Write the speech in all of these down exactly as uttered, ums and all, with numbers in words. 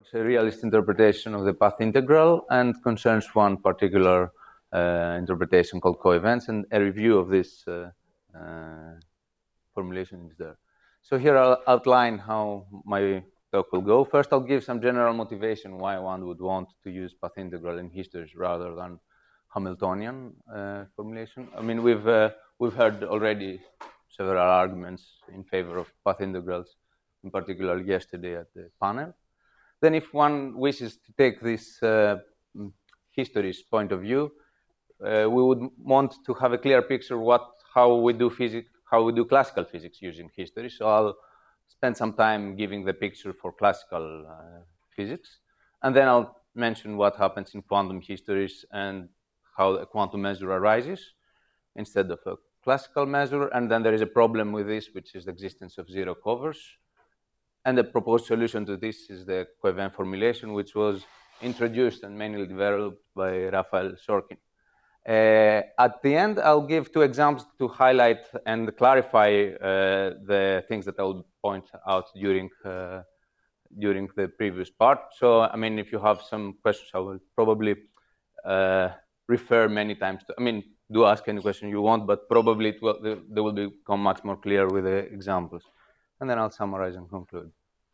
it's a realist interpretation of the path integral and concerns one particular uh, interpretation called coevents, and a review of this uh, uh, formulation is there. So here I'll outline how my talk will go. First, I'll give some general motivation why one would want to use path integral in histories rather than Hamiltonian uh, formulation. I mean, we've uh, we've heard already several arguments in favor of path integrals, in particular yesterday at the panel. Then, if one wishes to take this uh, histories point of view, uh, we would want to have a clear picture what how we do physics, how we do classical physics using history. So I'll spend some time giving the picture for classical uh, physics, and then I'll mention what happens in quantum histories and how a quantum measure arises instead of a classical measure. And then there is a problem with this, which is the existence of zero covers. And the proposed solution to this is the coevent formulation, which was introduced and mainly developed by Raphael Sorkin. Uh, at the end, I'll give two examples to highlight and clarify uh, the things that I'll point out during uh, during the previous part. So, I mean, if you have some questions, I will probably uh, refer many times to, I mean, do ask any question you want, but probably it will, they will become much more clear with the examples. And then I'll summarize and conclude.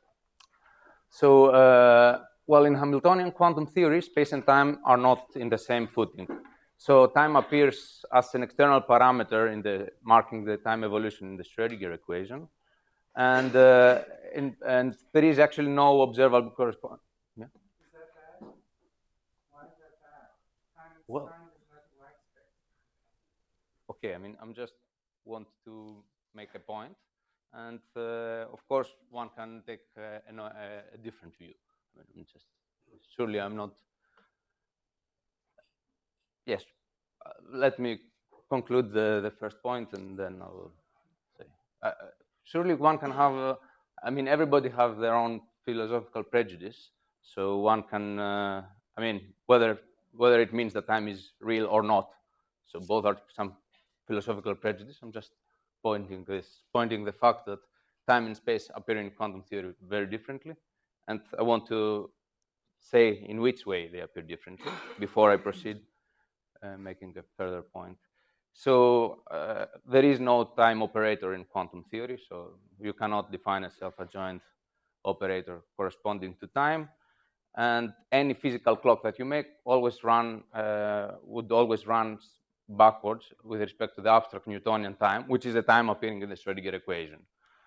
So, uh, well, in Hamiltonian quantum theory, space and time are not in the same footing. So time appears as an external parameter in the marking the time evolution in the Schrödinger equation, and uh, in, and there is actually no observable correspondence. Yeah? Is that bad? Why is that bad? Time, well, time is not like space. Okay, I mean, I'm just want to make a point, and uh, of course, one can take uh, a, a different view. I mean, I'm just surely I'm not. Yes, uh, let me conclude the, the first point, and then I'll say. Uh, surely one can have, uh, I mean, everybody have their own philosophical prejudice, so one can, uh, I mean, whether whether it means that time is real or not. So both are some philosophical prejudice. I'm just pointing this, pointing the fact that time and space appear in quantum theory very differently, and I want to say in which way they appear differently before I proceed. Uh, making a further point. So uh, there is no time operator in quantum theory, so you cannot define a self-adjoint operator corresponding to time, and any physical clock that you make always run uh, would always run backwards with respect to the abstract Newtonian time, which is the time appearing in the Schrödinger equation.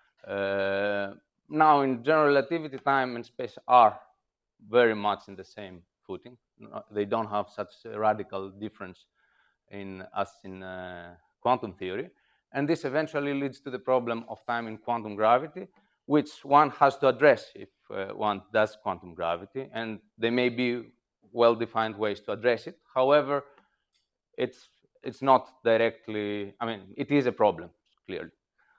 Uh, now, in general relativity, time and space are very much in the same footing. They don't have such a radical difference in as in uh, quantum theory, and this eventually leads to the problem of time in quantum gravity, which one has to address if uh, one does quantum gravity, and there may be well-defined ways to address it. However, it's it's not directly. I mean, it is a problem clearly.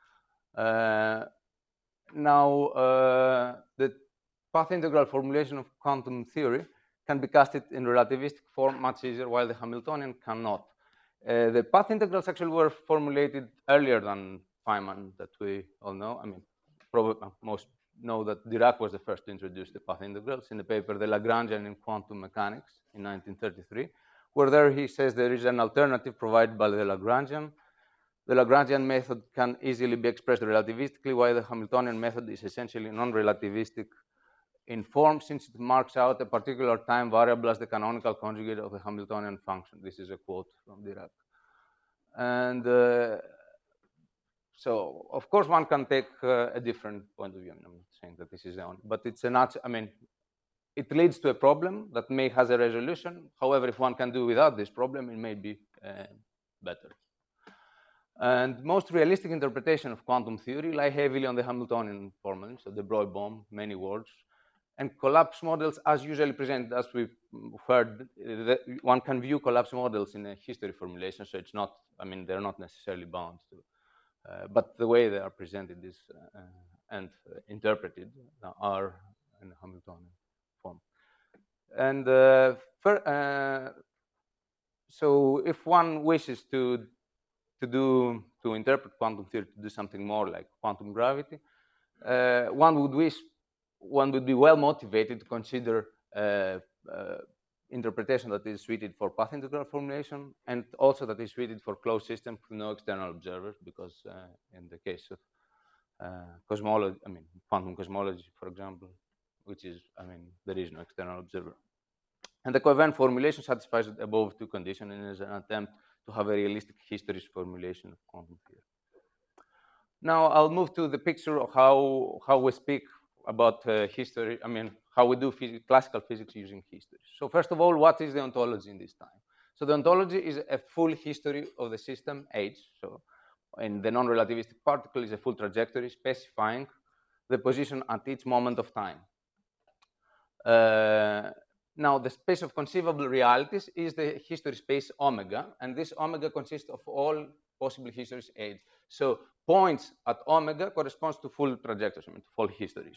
Uh, now, uh, the path integral formulation of quantum theory can be casted in relativistic form much easier, while the Hamiltonian cannot. Uh, the path integrals actually were formulated earlier than Feynman, that we all know. I mean, probably most know that Dirac was the first to introduce the path integrals in the paper The Lagrangian in Quantum Mechanics in nineteen thirty-three, where there he says there is an alternative provided by the Lagrangian. The Lagrangian method can easily be expressed relativistically, while the Hamiltonian method is essentially non-relativistic in form, since it marks out a particular time variable as the canonical conjugate of the Hamiltonian function. This is a quote from Dirac. And uh, so, of course, one can take uh, a different point of view. I mean, I'm not saying that this is the only, but it's a natural, I mean, it leads to a problem that may has a resolution. However, if one can do without this problem, it may be uh, better. And most realistic interpretation of quantum theory rely heavily on the Hamiltonian formula, so de Broglie-Bohm, many words, and collapse models, as usually presented, as we've heard, one can view collapse models in a history formulation, so it's not, I mean, they're not necessarily bound to, uh, but the way they are presented is uh, and uh, interpreted are in the Hamiltonian form. And uh, for, uh, so if one wishes to to do to interpret quantum theory, to do something more like quantum gravity, uh, one would wish one would be well motivated to consider uh, uh, interpretation that is suited for path integral formulation, and also that is suited for closed systems with no external observers, because uh, in the case of uh, cosmology, I mean quantum cosmology, for example, which is, I mean, there is no external observer. And the covariant formulation satisfies the above two conditions and is an attempt to have a realistic histories formulation of quantum theory. Now I'll move to the picture of how, how we speak about uh, history, I mean, how we do phys classical physics using history. So first of all, what is the ontology in this time? So the ontology is a full history of the system H. So in the non-relativistic particle is a full trajectory specifying the position at each moment of time. Uh, now, the space of conceivable realities is the history space omega, and this omega consists of all possible histories H. So points at omega corresponds to full trajectories, I mean, to full histories.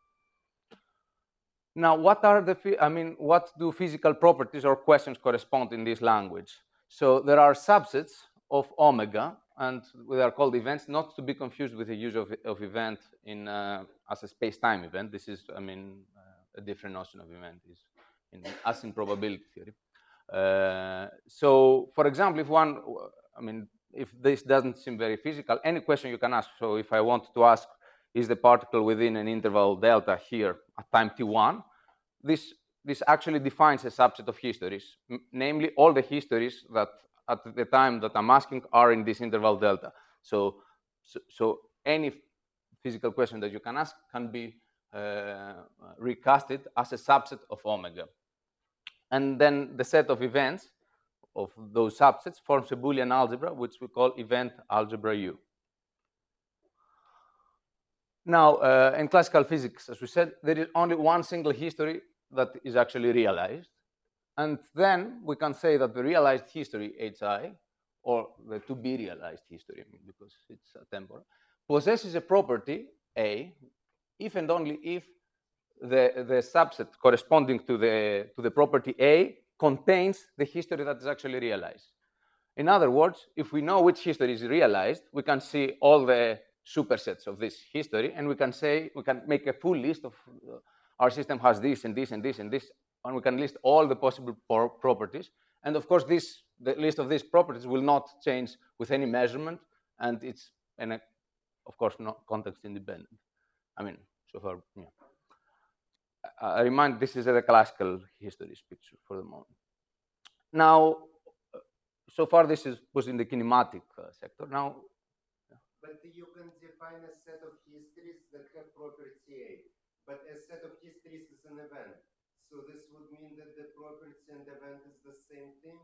Now, what are the, I mean, what do physical properties or questions correspond in this language? So there are subsets of omega, and they are called events, not to be confused with the use of, of event in uh, as a space-time event. This is, I mean, uh, a different notion of event is in, as in probability theory. Uh, so, for example, if one, I mean, if this doesn't seem very physical, any question you can ask. So if I want to ask, is the particle within an interval delta here at time t one, this, this actually defines a subset of histories, namely all the histories that at the time that I'm asking are in this interval delta. So, so, so any physical question that you can ask can be uh, recasted as a subset of omega. And then the set of events of those subsets forms a Boolean algebra, which we call event algebra U. Now, uh, in classical physics, as we said, there is only one single history that is actually realized. And then we can say that the realized history, Hi, or the to be realized history, I mean, because it's temporal, possesses a property, A, if and only if the, the subset corresponding to the, to the property A contains the history that is actually realized. In other words, if we know which history is realized, we can see all the supersets of this history, and we can say, we can make a full list of uh, our system has this and this and this and this, and we can list all the possible properties. And of course, this, the list of these properties will not change with any measurement, and it's, and uh, of course, not context independent. I mean, so far, yeah. I remind this is a classical histories picture for the moment. Now, so far this is was in the kinematic uh, sector. Now, yeah. But you can define a set of histories that have property A, but a set of histories is an event. So this would mean that the property and event is the same thing?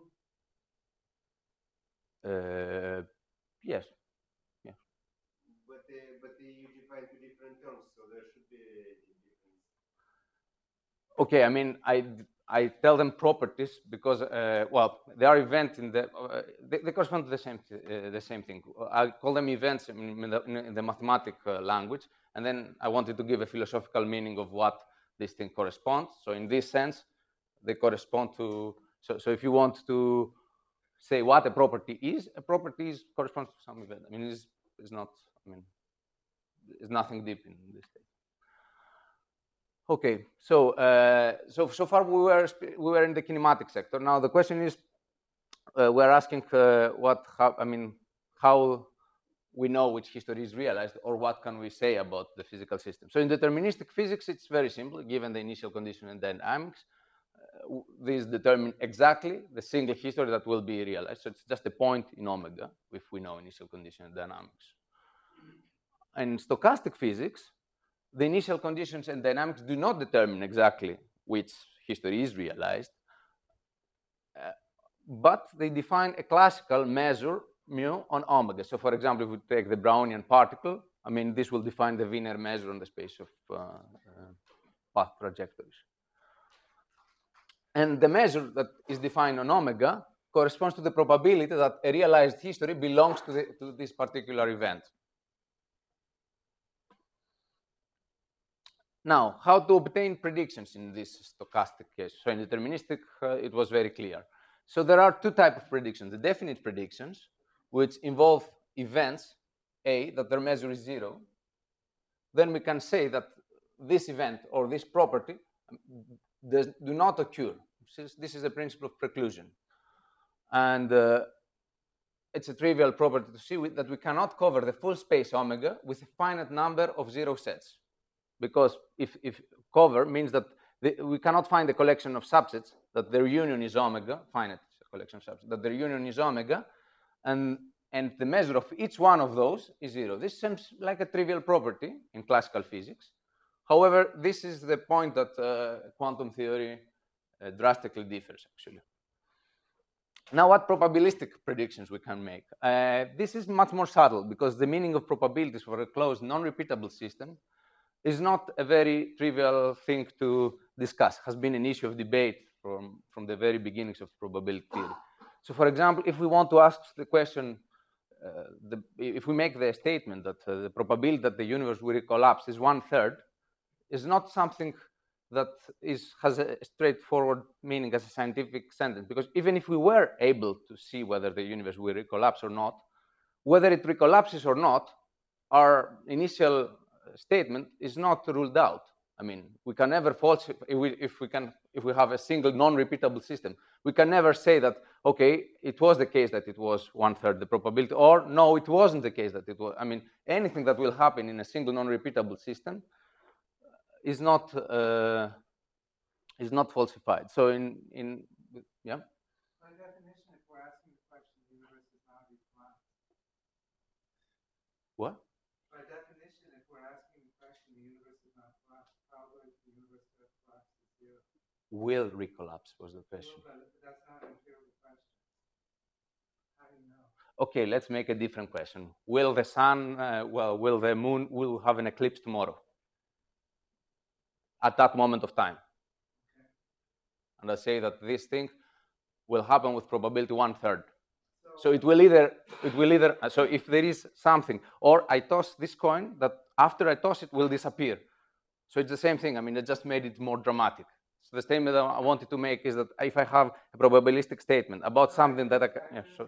Uh, yes. Yeah. But uh, but uh, you define two different terms, so there should be a difference. Okay, I mean, I I tell them properties because uh, well, they are events in the uh, they, they correspond to the same uh, the same thing. I call them events in the, in the mathematic uh, language, and then I wanted to give a philosophical meaning of what this thing corresponds. So in this sense, they correspond to. So so if you want to say what a property is, a property is, corresponds to some event. I mean, it's, it's not. I mean, there's nothing deep in this thing. Okay, so uh, so so far we were we were in the kinematic sector. Now the question is, uh, we're asking uh, what how, I mean how we know which history is realized, or what can we say about the physical system. So in deterministic physics, it's very simple. Given the initial condition and dynamics, uh, these determine exactly the single history that will be realized. So it's just a point in omega if we know initial condition and dynamics. In stochastic physics, the initial conditions and dynamics do not determine exactly which history is realized, uh, but they define a classical measure mu on omega. So for example, if we take the Brownian particle, I mean, this will define the Wiener measure on the space of uh, uh, path trajectories. And the measure that is defined on omega corresponds to the probability that a realized history belongs to, the, to this particular event. Now, how to obtain predictions in this stochastic case? So in deterministic, uh, it was very clear. So there are two types of predictions. The definite predictions, which involve events, A, that their measure is zero. Then we can say that this event or this property does, do not occur. This is, this is a principle of preclusion. And uh, it's a trivial property to see with, that we cannot cover the full space omega with a finite number of zero sets. Because if, if cover means that the, we cannot find a collection of subsets that their union is omega, finite collection of subsets, that their union is omega, and, and the measure of each one of those is zero. This seems like a trivial property in classical physics. However, this is the point that uh, quantum theory uh, drastically differs, actually. Now, what probabilistic predictions we can make? Uh, this is much more subtle, because the meaning of probabilities for a closed, non-repeatable system is not a very trivial thing to discuss. It has been an issue of debate from, from the very beginnings of probability theory. So, for example, if we want to ask the question, uh, the, if we make the statement that uh, the probability that the universe will collapse is one third, is not something that is, has a straightforward meaning as a scientific sentence. Because even if we were able to see whether the universe will recollapse or not, whether it recollapses or not, our initial statement is not ruled out. I mean, we can never falsify, if we, if we can, if we have a single non-repeatable system, we can never say that, okay, it was the case that it was one third the probability, or no, it wasn't the case that it was. I mean, anything that will happen in a single non-repeatable system is not uh, is not falsified. So in in yeah. By definition, if we're asking the question, the universe is not recollapsed. What? By definition, if we're asking the question, the universe is not collapsed, probably the universe does collapse to zero. Will recollapse was the question. Well, but that's not an empirical question. How do you know? Okay, let's make a different question. Will the sun, uh, well, will the moon, will have an eclipse tomorrow? At that moment of time. Okay. And I say that this thing will happen with probability one third. So, so it will either, it will either, so if there is something, or I toss this coin that after I toss it will disappear. So it's the same thing. I mean, I just made it more dramatic. So the statement that I wanted to make is that if I have a probabilistic statement about something that I can, yeah, so.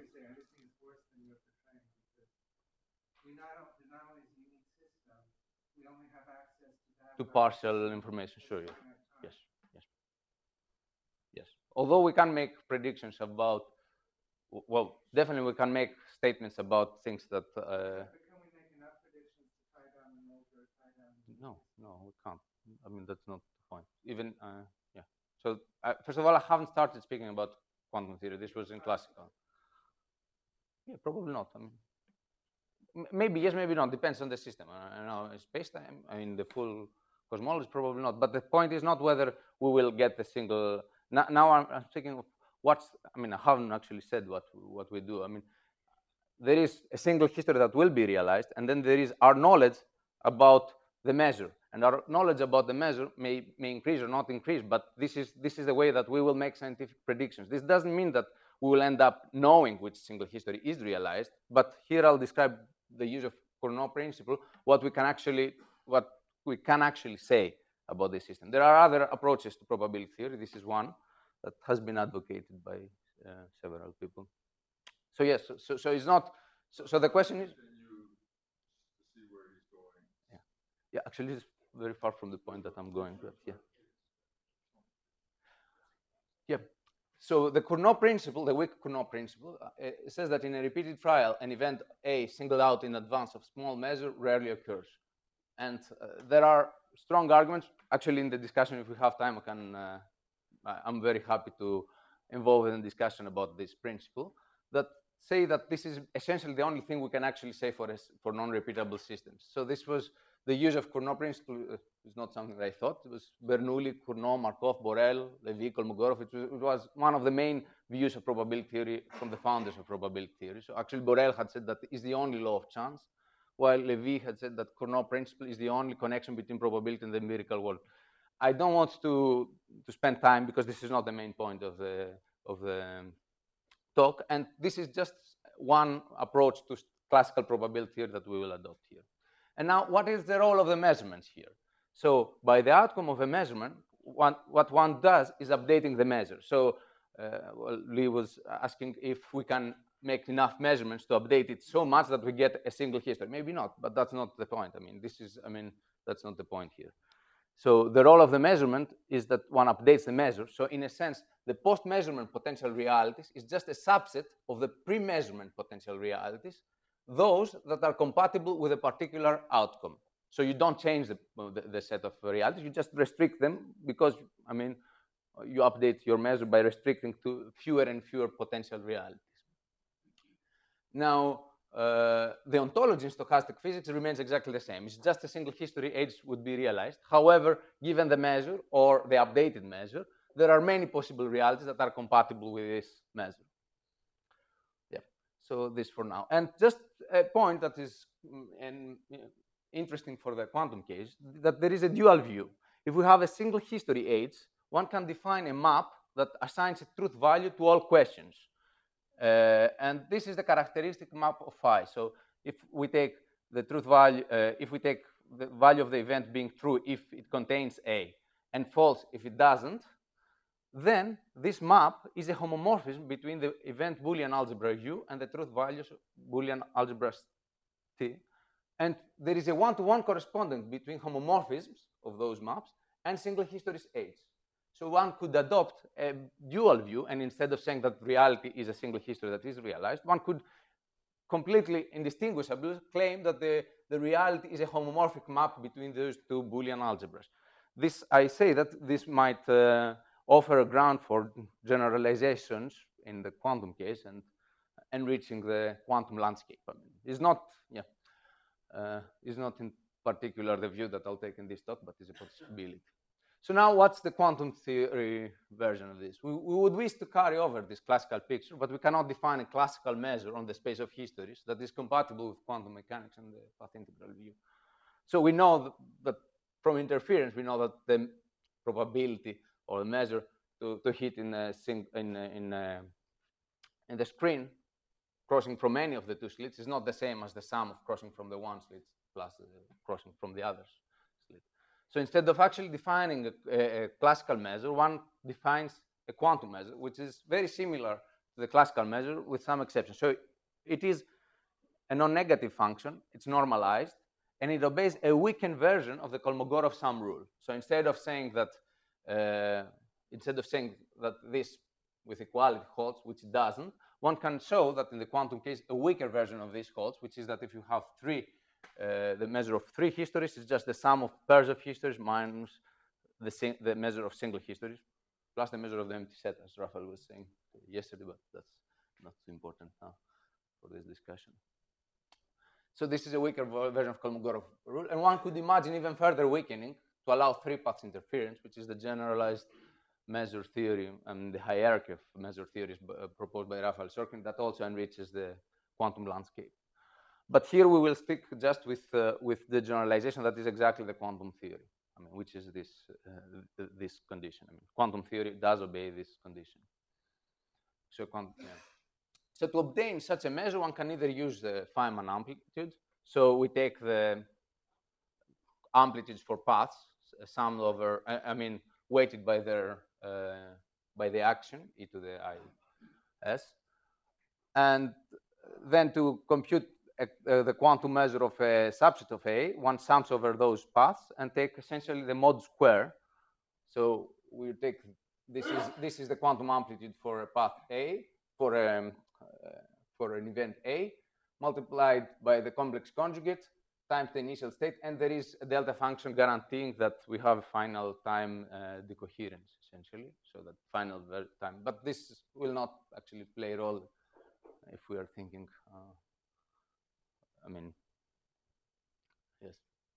To partial information, sure, yes, yes, yes, yes. Although we can make predictions about, well, definitely we can make statements about things that. Uh, but can we make enough predictions to tie down the mold or tie down? No, no, we can't. I mean, that's not the point. Even, uh, yeah. So uh, first of all, I haven't started speaking about quantum theory. This was in classical. Yeah, probably not. I mean, maybe yes, maybe not. Depends on the system. I uh, know space-time. I mean, the full cosmology probably not. But the point is not whether we will get the single. Now, now I'm, I'm thinking of what's. I mean, I haven't actually said what what we do. I mean, there is a single history that will be realized, and then there is our knowledge about the measure, and our knowledge about the measure may may increase or not increase. But this is this is the way that we will make scientific predictions. This doesn't mean that we will end up knowing which single history is realized. But here I'll describe the use of Cournot principle, what we can actually what we can actually say about this system. There are other approaches to probability theory. This is one that has been advocated by uh, several people. So yes, so, so, so it's not. So, so the question is. Yeah, yeah. Actually, it's very far from the point that I'm going. But yeah. Yeah. So the Cournot principle, the weak Cournot principle, uh, it says that in a repeated trial, an event A singled out in advance of small measure rarely occurs. And uh, there are strong arguments. Actually, in the discussion, if we have time, I can. Uh, I'm very happy to involve in a discussion about this principle that say that this is essentially the only thing we can actually say for for non-repeatable systems. So this was the use of Cournot principle. Uh, is not something that I thought. It was Bernoulli, Cournot, Markov, Borel, Levy, Kolmogorov. It was, it was one of the main views of probability theory from the founders of probability theory. So actually, Borel had said that is the only law of chance, while Levy had said that Cournot principle is the only connection between probability and the empirical world. I don't want to to spend time because this is not the main point of the of the talk, and this is just one approach to classical probability theory that we will adopt here. And now, what is the role of the measurements here? So, by the outcome of a measurement, one, what one does is updating the measure. So, uh, well, Lee was asking if we can make enough measurements to update it so much that we get a single history. Maybe not, but that's not the point. I mean, this is, I mean, that's not the point here. So the role of the measurement is that one updates the measure. So in a sense, the post-measurement potential realities is just a subset of the pre-measurement potential realities, those that are compatible with a particular outcome. So you don't change the, the, the set of realities, you just restrict them because, I mean, you update your measure by restricting to fewer and fewer potential realities. Now, uh, the ontology in stochastic physics remains exactly the same. It's just a single history age would be realized. However, given the measure or the updated measure, there are many possible realities that are compatible with this measure. Yeah, so this for now. And just a point that is mm, and, you know, interesting for the quantum case, that there is a dual view. If we have a single history age, one can define a map that assigns a truth value to all questions. Uh, and this is the characteristic map of phi. So if we take the truth value, uh, if we take the value of the event being true if it contains A and false if it doesn't, then this map is a homomorphism between the event Boolean algebra U and the truth values Boolean algebra T. And there is a one-to-one correspondence between homomorphisms of those maps and single histories H. So one could adopt a dual view, and instead of saying that reality is a single history that is realized, one could completely indistinguishably claim that the, the reality is a homomorphic map between those two Boolean algebras. This, I say that this might uh, offer a ground for generalizations in the quantum case and enriching the quantum landscape. I mean, it's not, yeah, uh, it's not in particular the view that I'll take in this talk, but it's a possibility. So now what's the quantum theory version of this? We, we would wish to carry over this classical picture, but we cannot define a classical measure on the space of histories that is compatible with quantum mechanics and the path integral view. So we know that, that from interference, we know that the probability or the measure to, to hit in, a sing, in, a, in, a, in the screen crossing from any of the two slits is not the same as the sum of crossing from the one slit plus the crossing from the other slit. So instead of actually defining a, a, a classical measure, one defines a quantum measure, which is very similar to the classical measure with some exceptions. So it is a non-negative function, it's normalized, and it obeys a weakened version of the Kolmogorov sum rule. So instead of saying that, uh, instead of saying that this with equality holds, which it doesn't, one can show that in the quantum case, a weaker version of this holds, which is that if you have three Uh, the measure of three histories is just the sum of pairs of histories minus the, the measure of single histories, plus the measure of the empty set, as Raphael was saying yesterday, but that's not too important now for this discussion. So this is a weaker version of Kolmogorov rule, and one could imagine even further weakening to allow three paths interference, which is the generalized measure theory and the hierarchy of measure theories uh, proposed by Raphael Sorkin that also enriches the quantum landscape. But here we will stick just with uh, with the generalization that is exactly the quantum theory. I mean, which is this uh, this condition. I mean, quantum theory does obey this condition. So, yeah. So to obtain such a measure, one can either use the Feynman amplitude. So we take the amplitudes for paths summed over. I, I mean, weighted by their uh, by the action e to the I s, and then to compute Uh, the quantum measure of a subset of A, one sums over those paths and take essentially the mod square. So we take this is this is the quantum amplitude for a path A for a, uh, for an event A multiplied by the complex conjugate times the initial state, and there is a delta function guaranteeing that we have final time uh, decoherence essentially, so that final time. But this will not actually play a role if we are thinking. Uh, I mean, yes,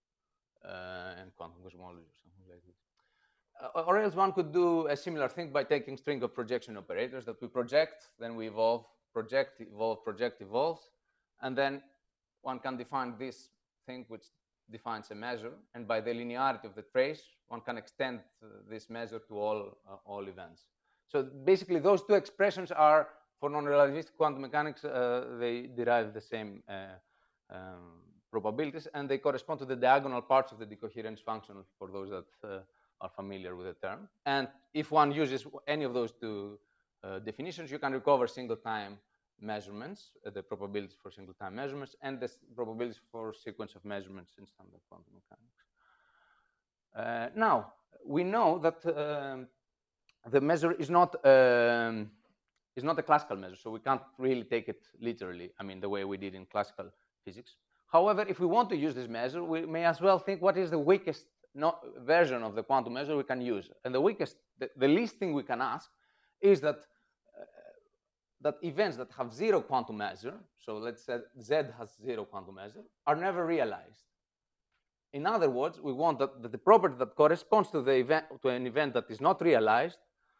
uh, and quantum cosmology or something like this. Uh, or else one could do a similar thing by taking string of projection operators that we project, then we evolve, project, evolve, project, evolve, and then one can define this thing which defines a measure, and by the linearity of the trace, one can extend uh, this measure to all, uh, all events. So basically those two expressions are, for non-relativistic quantum mechanics, uh, they derive the same uh, Um, probabilities, and they correspond to the diagonal parts of the decoherence function for those that uh, are familiar with the term. And if one uses any of those two uh, definitions, you can recover single-time measurements, uh, the probabilities for single-time measurements, and the probabilities for sequence of measurements in standard quantum mechanics. Uh, now, we know that um, the measure is not, um, is not a classical measure, so we can't really take it literally, I mean, the way we did in classical physics. However, if we want to use this measure, we may as well think what is the weakest no, version of the quantum measure we can use. And the weakest, the, the least thing we can ask is that, uh, that events that have zero quantum measure, so let's say Z has zero quantum measure, are never realized. In other words, we want that, that the property that corresponds to, the event, to an event that is not realized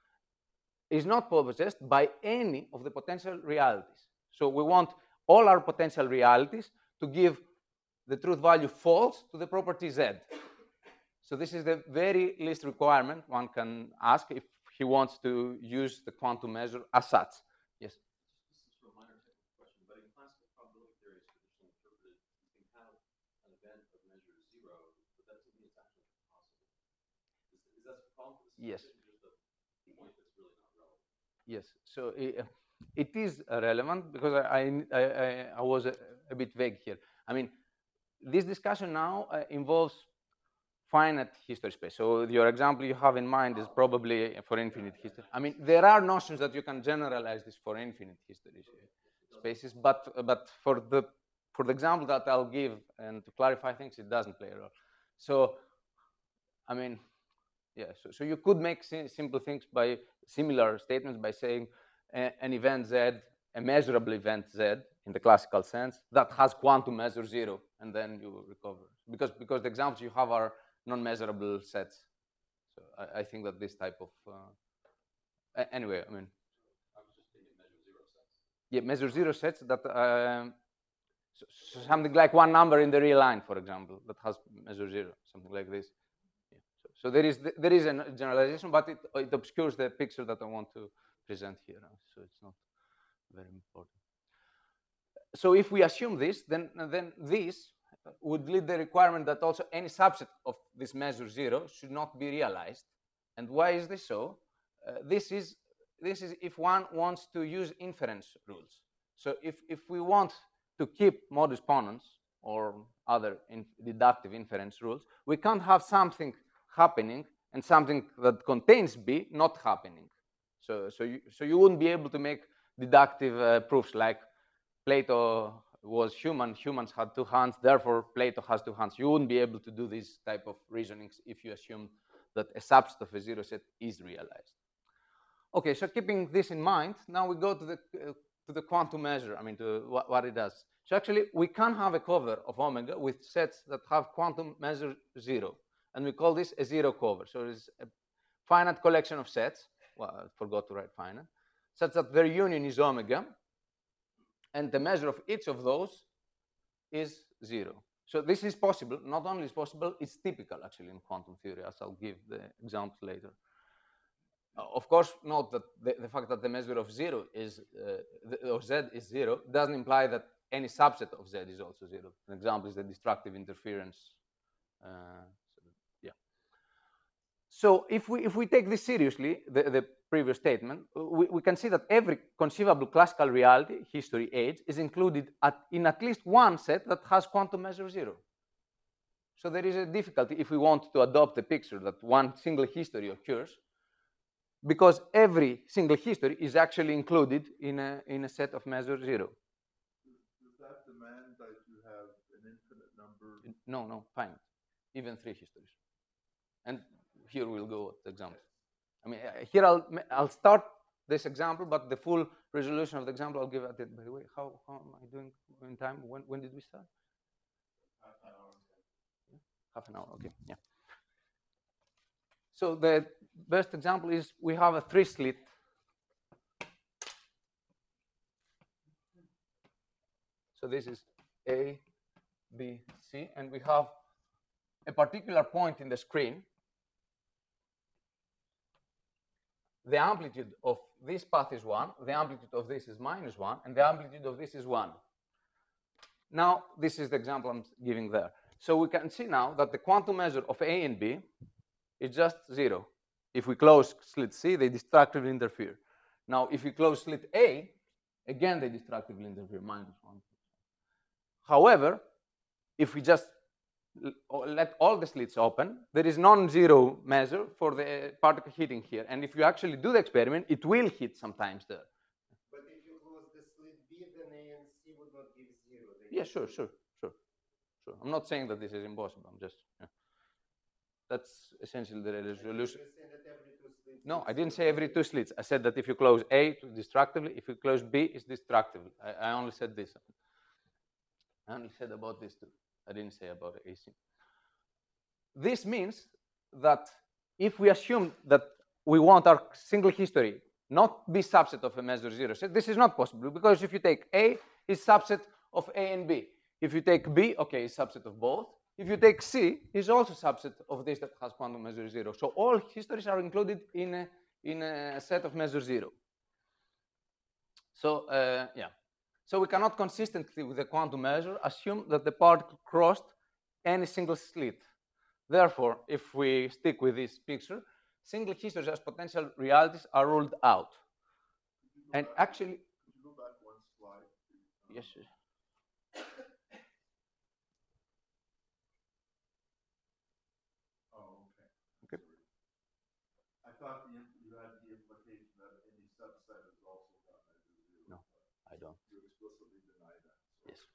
is not possessed by any of the potential realities. So we want all our potential realities to give the truth value false to the property Z. So this is the very least requirement one can ask if he wants to use the quantum measure as such. Yes? This is a minor technical question, but in classical probability theory, as traditionally interpreted, you can have an event of measure zero, but that doesn't mean it's actually impossible. Is, is that a problem for this? Yes. Just a point that's really not relevant. Yes. So it, it is relevant because I, I, I, I was a, a bit vague here. I mean, this discussion now uh, involves finite history space. So your example you have in mind is probably for infinite history. I mean, there are notions that you can generalize this for infinite history spaces, but but for the for the example that I'll give and to clarify things, it doesn't play a role. So, I mean, yeah. So so you could make si simple things by similar statements by saying uh, an event Z, a measurable event Z in the classical sense that has quantum measure zero, and then you recover because because the examples you have are non-measurable sets. So I, I think that this type of uh, anyway, I mean, I was just thinking measure zero sets. Yeah, measure zero sets that uh, so, so something like one number in the real line, for example, that has measure zero, something like this. Yeah. So, so there is there is a generalization, but it it obscures the picture that I want to present here. So it's not very important. So if we assume this, then then this would lead the requirement that also any subset of this measure zero should not be realized. And why is this so? Uh, this is this is if one wants to use inference rules. So if if we want to keep modus ponens or other in deductive inference rules, we can't have something happening and something that contains B not happening. So so you so you wouldn't be able to make deductive uh, proofs like Plato was human, humans had two hands, therefore Plato has two hands. You wouldn't be able to do this type of reasonings if you assume that a subset of a zero set is realized. Okay, so keeping this in mind, now we go to the, uh, to the quantum measure, I mean, to what, what it does. So actually, we can have a cover of omega with sets that have quantum measure zero, and we call this a zero cover. So it's a finite collection of sets, well, I forgot to write finite, such that their union is omega, and the measure of each of those is zero. So this is possible. Not only is possible, it's typical actually in quantum theory, as I'll give the examples later. Uh, of course, note that the, the fact that the measure of zero is, uh, the, or Z is zero, doesn't imply that any subset of Z is also zero. An example is the destructive interference. Uh, so, yeah. So if we, if we take this seriously, the, the previous statement, we, we can see that every conceivable classical reality, history age, is included at, in at least one set that has quantum measure zero. So there is a difficulty if we want to adopt the picture that one single history occurs, because every single history is actually included in a, in a set of measure zero. Does that demand that you have an infinite number? No, no, finite, even three histories. And here we'll go with the example. I mean, here I'll, I'll start this example, but the full resolution of the example I'll give at it. By the way, how, how am I doing in time? When, when did we start? Half an hour. Yeah. Half an hour, okay, yeah. So the best example is we have a three slit. So this is A, B, C, and we have a particular point in the screen. The amplitude of this path is one, the amplitude of this is minus one, and the amplitude of this is one. Now, this is the example I'm giving there. So we can see now that the quantum measure of A and B is just zero. If we close slit C, they destructively interfere. Now, if we close slit A, again, they destructively interfere, minus one. However, if we just let all the slits open. There is non-zero measure for the particle hitting here. And if you actually do the experiment, it will hit sometimes there. But if you close the slit B, then A and C would not give zero. Yeah, sure, sure, sure, sure. I'm not saying that this is impossible. I'm just, yeah. That's essentially the resolution. No, I didn't say every two slits. I said that if you close A destructively, if you close B, it's destructively. I, I only said this. I only said about this too. I didn't say about A C. This means that if we assume that we want our single history not be subset of a measure zero set, this is not possible, because if you take A, it's subset of A and B. If you take B, okay, it's subset of both. If you take C, it's also subset of this that has quantum measure zero. So all histories are included in a, in a set of measure zero. So uh, yeah. So we cannot consistently with the quantum measure assume that the particle crossed any single slit. Therefore, if we stick with this picture, single histories as potential realities are ruled out. And back, actually, could you go back one slide? To, um, yes, sir. Oh, okay. Okay. I thought the, you had the implication that any subset is also got measure zero. No, I don't. You explicitly deny that. So. Yes.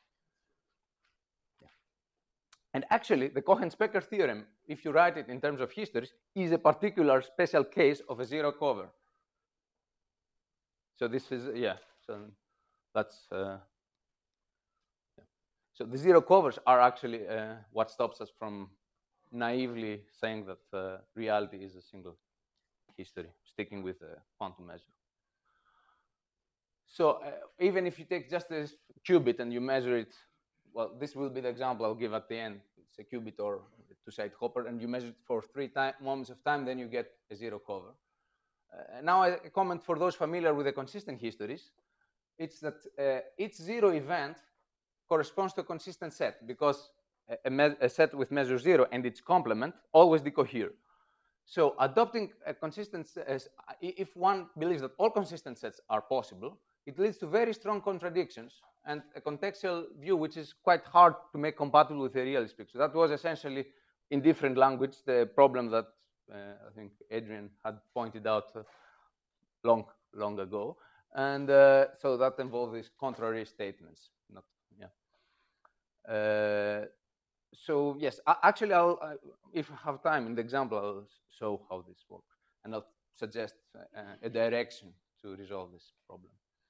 Yeah. And actually, the Cohen-Specker theorem, if you write it in terms of histories, is a particular special case of a zero cover. So this is, yeah, so that's, uh, yeah. So the zero covers are actually uh, what stops us from naively saying that uh, reality is a single history, sticking with a quantum measure. So uh, even if you take just this qubit and you measure it, well, this will be the example I'll give at the end. It's a qubit or a two-side Hopper, and you measure it for three time, moments of time, then you get a zero cover. Uh, now a comment for those familiar with the consistent histories, it's that uh, each zero event corresponds to a consistent set, because a, a, a set with measure zero and its complement always decohere. So adopting a consistent, uh, if one believes that all consistent sets are possible, it leads to very strong contradictions and a contextual view which is quite hard to make compatible with a realist picture. That was essentially, in different language, the problem that uh, I think Adrian had pointed out uh, long, long ago. And uh, so that involved these contrary statements. Not, yeah. Uh, so yes, actually, I'll, uh, if I have time in the example, I'll show how this works, and I'll suggest uh, a direction to resolve this problem.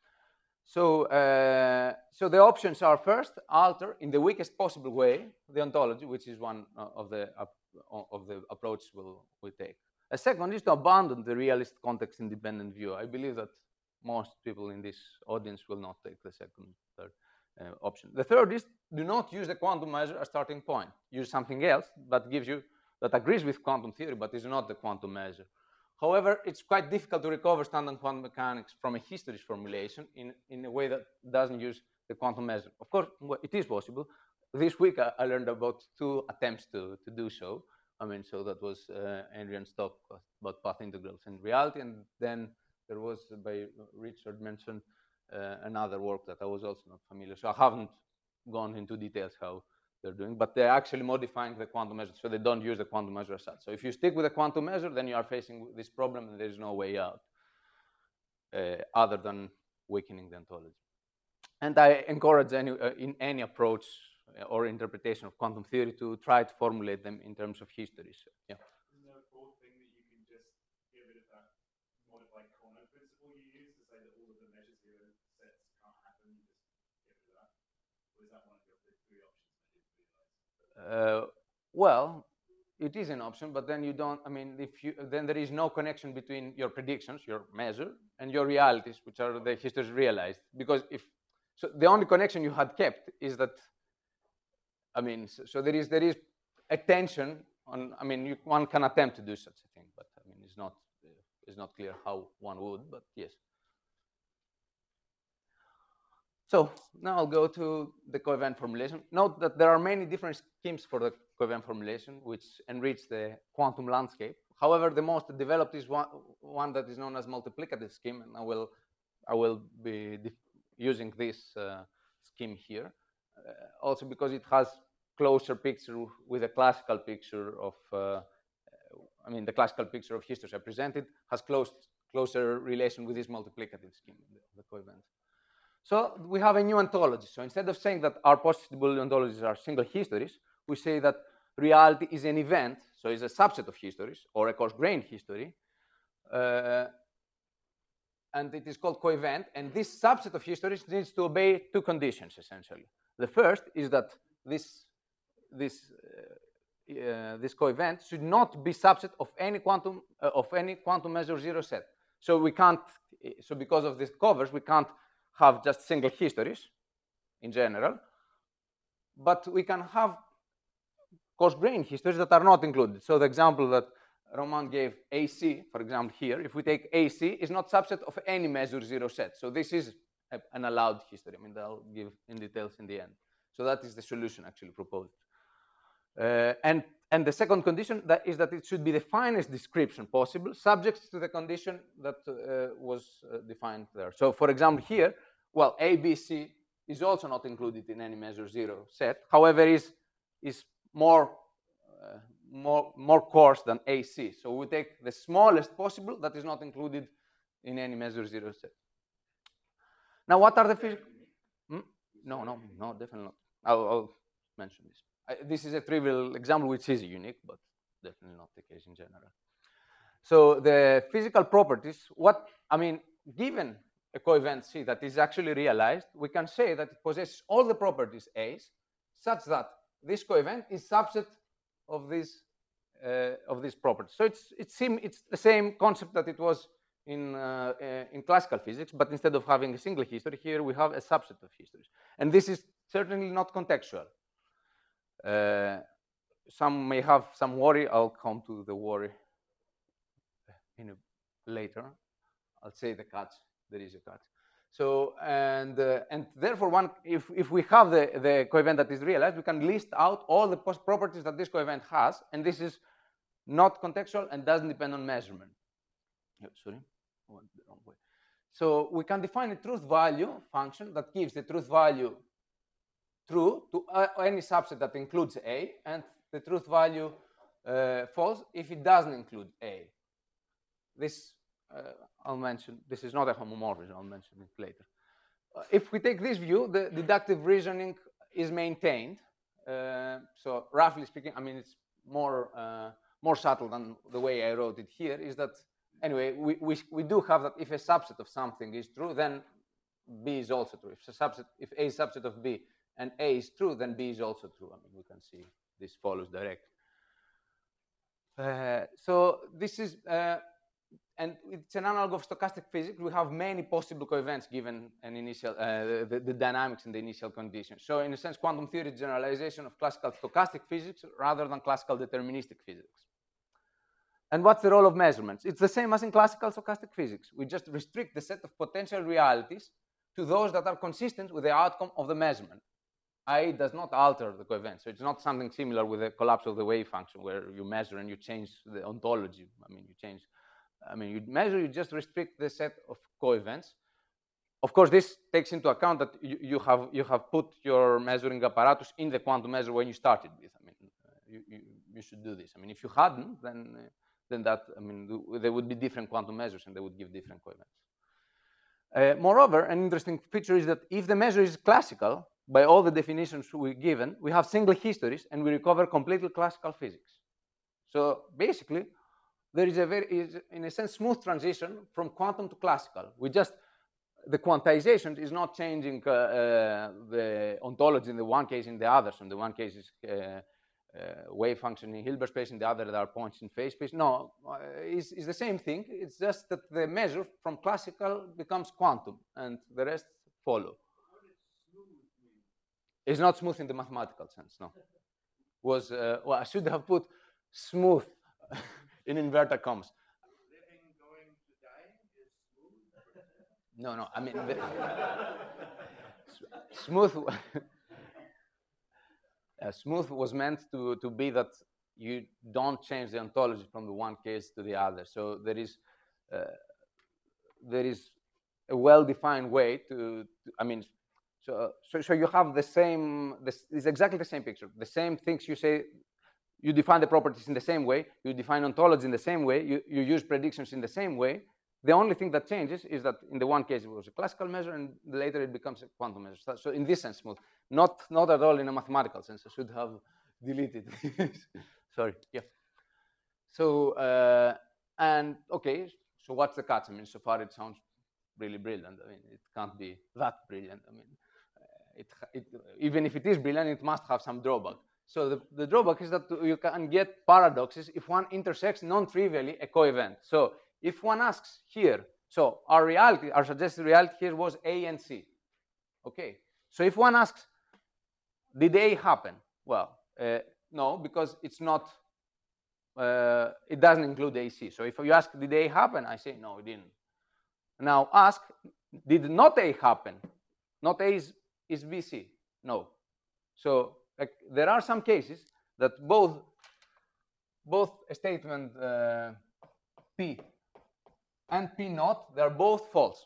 So, uh, so the options are: first, alter in the weakest possible way the ontology, which is one of the uh, of the approach we'll we take. A second is to abandon the realist context-independent view. I believe that most people in this audience will not take the second, third uh, option. The third is do not use the quantum measure as starting point. Use something else that gives you that agrees with quantum theory, but is not the quantum measure. However, it's quite difficult to recover standard quantum mechanics from a histories formulation in, in a way that doesn't use the quantum measure. Of course, it is possible. This week, I, I learned about two attempts to, to do so. I mean, so that was uh, Adrian's talk about path integrals in reality, and then there was, by Richard mentioned, uh, another work that I was also not familiar. So I haven't gone into details how they're doing, but they're actually modifying the quantum measure, so they don't use the quantum measure as such. So if you stick with the quantum measure, then you are facing this problem, and there is no way out uh, other than weakening the ontology. And I encourage any, uh, in any approach or interpretation of quantum theory to try to formulate them in terms of histories. Yeah. Isn't there a broad thing that you can just get rid of that modified Cohen principle you use to say that all of the measure zero sets can't happen? You just get rid of that? Or is that one of your three options that you realize? Uh, well, it is an option, but then you don't, I mean, if you, then there is no connection between your predictions, your measure, and your realities, which are the histories realized. Because if, so the only connection you had kept is that, I mean, so, so there is there is a tension on, I mean, you, one can attempt to do such a thing, but I mean, it's not, uh, it's not clear how one would, but yes. So now I'll go to the coevent formulation. Note that there are many different schemes for the coevent formulation, which enrich the quantum landscape. However, the most developed is one, one that is known as multiplicative scheme, and I will, I will be using this uh, scheme here. Uh, also because it has closer picture with a classical picture of, uh, I mean, the classical picture of history I presented has close, closer relation with this multiplicative scheme of the coevents. So we have a new ontology. So instead of saying that our possible ontologies are single histories, we say that reality is an event, so it's a subset of histories or a coarse-grained history, uh, and it is called coevent. And this subset of histories needs to obey two conditions essentially. The first is that this this uh, uh, this coevent should not be subset of any quantum uh, of any quantum measure zero set. So we can't. So because of these covers, we can't have just single histories in general, but we can have coarse-grained histories that are not included. So the example that Roman gave, A C, for example, here, if we take A C, is not subset of any measure zero set. So this is a, an allowed history. I mean, I'll give in details in the end. So that is the solution actually proposed. Uh, and, and the second condition that is that it should be the finest description possible, subject to the condition that uh, was uh, defined there. So for example, here, well, A B C is also not included in any measure zero set. However, is is more uh, more more coarse than A C. So we take the smallest possible that is not included in any measure zero set. Now, what are the physical? Hmm? No, no, no, definitely not. I'll, I'll mention this. I, this is a trivial example which is unique, but definitely not the case in general. So the physical properties, what I mean, given a coevent C that is actually realized, we can say that it possesses all the properties A's, such that this coevent is subset of these uh, of these properties. So it's it's it's the same concept that it was in uh, uh, in classical physics, but instead of having a single history, here we have a subset of histories, and this is certainly not contextual. Uh, some may have some worry. I'll come to the worry in a, later. I'll say the catch. There is a catch. So and uh, and therefore, one if if we have the the coevent that is realized, we can list out all the properties that this coevent has, and this is not contextual and doesn't depend on measurement. Oh, sorry, I went the wrong way. So we can define a truth value function that gives the truth value true to uh, any subset that includes A, and the truth value uh, false if it doesn't include A. This uh, I'll mention. This is not a homomorphism. I'll mention it later. Uh, if we take this view, the deductive reasoning is maintained. Uh, so roughly speaking, I mean it's more uh, more subtle than the way I wrote it here. Is that anyway? We we we do have that if a subset of something is true, then B is also true. If a subset, if A is subset of B and A is true, then B is also true. I mean we can see this follows directly. Uh, so this is. Uh, And it's an analog of stochastic physics. We have many possible coevents given an initial, uh, the, the dynamics and the initial conditions. So in a sense, quantum theory is generalization of classical stochastic physics rather than classical deterministic physics. And what's the role of measurements? It's the same as in classical stochastic physics. We just restrict the set of potential realities to those that are consistent with the outcome of the measurement. that is does not alter the coevent. So it's not something similar with the collapse of the wave function where you measure and you change the ontology. I mean, you change I mean, you measure, you just restrict the set of coevents. Of course, this takes into account that you, you, have, you have put your measuring apparatus in the quantum measure when you started with. I mean, uh, you, you, you should do this. I mean, if you hadn't, then, uh, then that, I mean, there would be different quantum measures and they would give different coevents. Uh, moreover, an interesting feature is that if the measure is classical, by all the definitions we've given, we have single histories and we recover completely classical physics. So basically, there is a very, is in a sense, smooth transition from quantum to classical. We just, the quantization is not changing uh, uh, the ontology in the one case in the other. So in the one case is uh, uh, wave function in Hilbert space, in the other there are points in phase space. No, uh, it's, it's the same thing. It's just that the measure from classical becomes quantum and the rest follow. It's not smooth in the mathematical sense, no. Was, uh, well, I should have put smooth in inverted commas. Living, going to dying is smooth? No, no, I mean, the, smooth, uh, smooth was meant to, to be that you don't change the ontology from the one case to the other. So there is, uh, there is a well-defined way to, to, I mean, So, so, so you have the same, this is exactly the same picture. The same things you say, you define the properties in the same way, you define ontology in the same way, you, you use predictions in the same way. The only thing that changes is that in the one case it was a classical measure and later it becomes a quantum measure. So, so in this sense, smooth. Not, not at all in a mathematical sense. I should have deleted. Sorry, yeah. So, uh, and okay, so what's the catch? I mean, so far it sounds really brilliant. I mean, it can't be that brilliant. I mean, it, it, even if it is brilliant, it must have some drawback. So the, the drawback is that you can get paradoxes if one intersects non-trivially a co-event. So if one asks here, so our reality, our suggested reality here was A and C. Okay, so if one asks, did A happen? Well, uh, no, because it's not, uh, it doesn't include A C. So if you ask, did A happen? I say, no, it didn't. Now ask, did not A happen? Not A is, is B C. No. So like, there are some cases that both, both a statement uh, P and P naught, they're both false.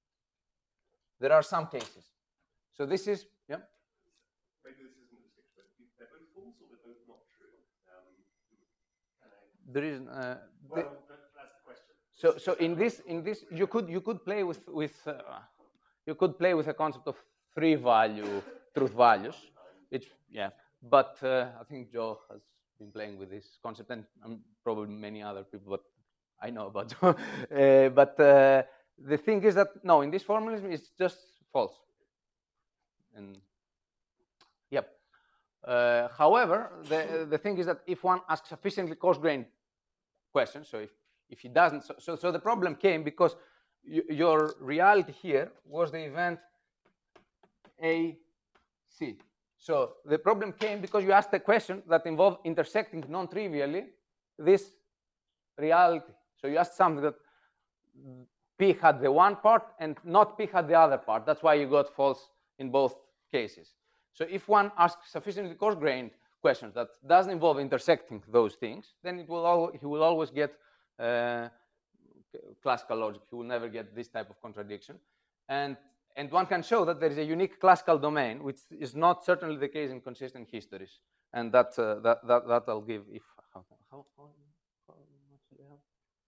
There are some cases. So this is, yeah? Maybe this isn't a distinction, but they're both false or they're both not true? Um, There is, uh, Well, the, that's the question. so so in this in this you could you could play with with uh, you could play with a concept of three value truth values, which yeah, but uh, I think Joe has been playing with this concept and um, probably many other people, but I know about Joe. uh, but uh, the thing is that no, in this formalism it's just false. And yep. Uh, however, the the thing is that if one asks sufficiently coarse-grained questions, so if if he doesn't, so so, so the problem came because you, your reality here was the event A C. So the problem came because you asked a question that involved intersecting non-trivially this reality. So you asked something that P had the one part and not P had the other part. That's why you got false in both cases. So if one asks sufficiently coarse-grained questions that doesn't involve intersecting those things, then it will al he will always get uh, classical logic. He will never get this type of contradiction. And, and one can show that there is a unique classical domain, which is not certainly the case in consistent histories. And that, uh, that, that, that I'll give if, how, how, how, how much do you have?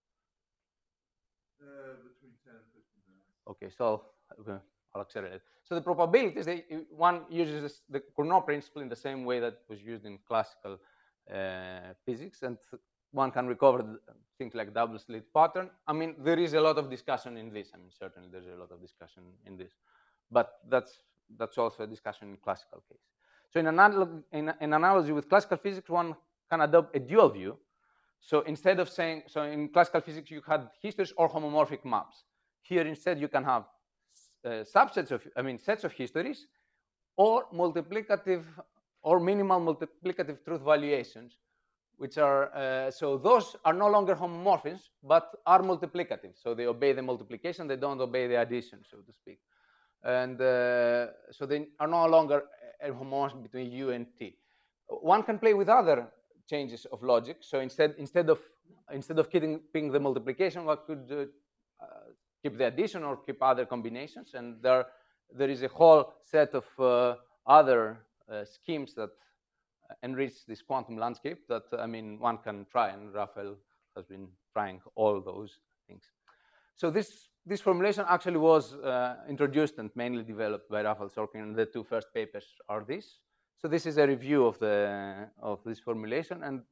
Uh, between ten and fifteen minutes. Okay, so okay, I'll accelerate. So the probability is that one uses this, the Cournot principle in the same way that was used in classical uh, physics, and one can recover things like double slit pattern. I mean, there is a lot of discussion in this. I mean, certainly there's a lot of discussion in this, but that's that's also a discussion in classical case. So in, analog, in, in analogy with classical physics, one can adopt a dual view. So instead of saying, so in classical physics you had histories or homomorphic maps. Here instead you can have uh, subsets of, I mean, sets of histories or multiplicative or minimal multiplicative truth valuations, which are, uh, so those are no longer homomorphisms, but are multiplicative. So they obey the multiplication, they don't obey the addition, so to speak. And uh, so they are no longer a homomorphism between U and T. One can play with other changes of logic. So instead, instead of instead of keeping the multiplication, one could uh, uh, keep the addition or keep other combinations. And there there is a whole set of uh, other uh, schemes that enrich this quantum landscape that I mean one can try, and Raphael has been trying all those things. So this this formulation actually was uh, introduced and mainly developed by Raphael Sorkin, and the two first papers are this. So this is a review of the of this formulation, and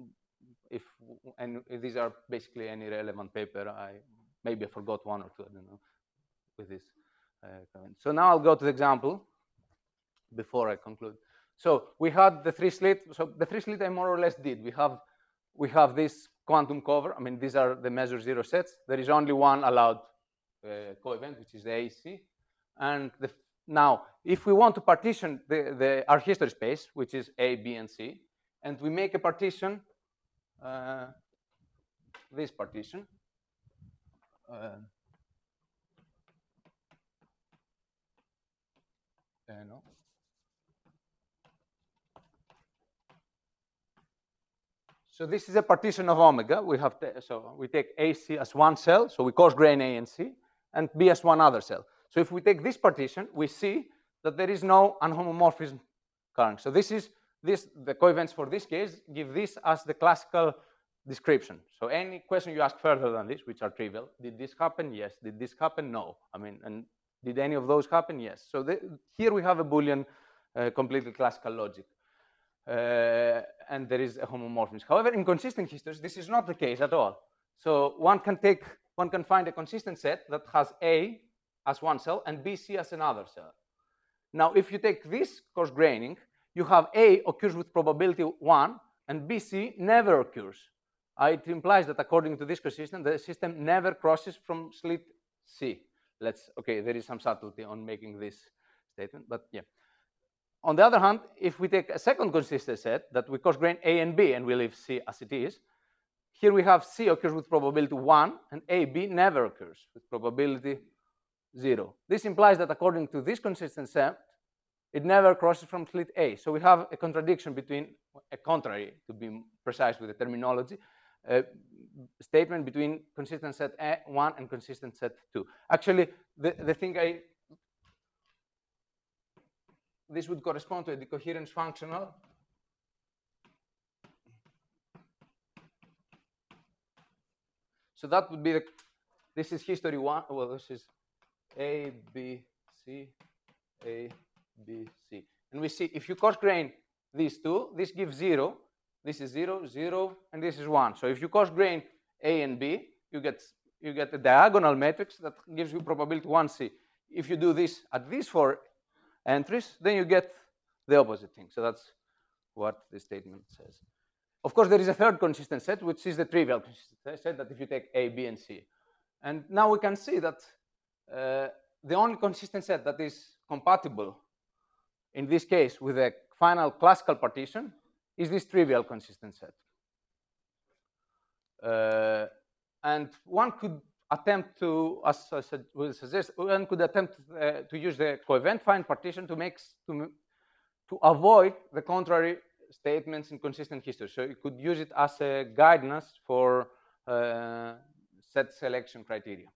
if and if these are basically any relevant paper, I maybe I forgot one or two, I don't know, with this uh, comment. So now I'll go to the example before I conclude. So we had the three slit. So the three slit I more or less did. We have we have this quantum cover. I mean, these are the measure zero sets. There is only one allowed uh, co-event, which is the A C, and the now, if we want to partition the, the, our history space, which is A, B, and C, and we make a partition, uh, this partition, uh, no. So this is a partition of omega. We have so we take A C as one cell, so we coarse grain A and C, and B as one other cell. So if we take this partition, we see that there is no unhomomorphism occurring. So this is this the coevents for this case give this as the classical description. So any question you ask further than this, which are trivial, did this happen? Yes. Did this happen? No. I mean, and did any of those happen? Yes. So the, here we have a Boolean, uh, completely classical logic. Uh, and there is a homomorphism. However, in consistent histories, this is not the case at all. So one can take, one can find a consistent set that has A as one cell and B C as another cell. Now, if you take this coarse graining, you have A occurs with probability one and B C never occurs. Uh, it implies that according to this consistent, the system never crosses from slit C. Let's, okay, there is some subtlety on making this statement, but yeah. On the other hand, if we take a second consistent set that we coarse grain A and B and we leave C as it is, here we have C occurs with probability one and A, B never occurs with probability zero. This implies that according to this consistent set, it never crosses from slit A. So we have a contradiction between, a contrary, to be precise with the terminology, a statement between consistent set A one and consistent set two. Actually, the, the thing I, this would correspond to a decoherence functional. So that would be the, this is history one, well, this is A, B, C, A, B, C. And we see if you coarse grain these two, this gives zero, this is zero, zero, and this is one. So if you coarse grain A and B, you get, you get a diagonal matrix that gives you probability one C. If you do this at these four entries, then you get the opposite thing. So that's what the statement says. Of course, there is a third consistent set, which is the trivial consistent set, that if you take A, B, and C. And now we can see that uh, the only consistent set that is compatible in this case with a final classical partition is this trivial consistent set. Uh, and one could attempt to, as I will suggest, one could attempt uh, to use the coevent find partition to make to, to avoid the contrary statements in consistent history. So you could use it as a guidance for uh, set selection criteria.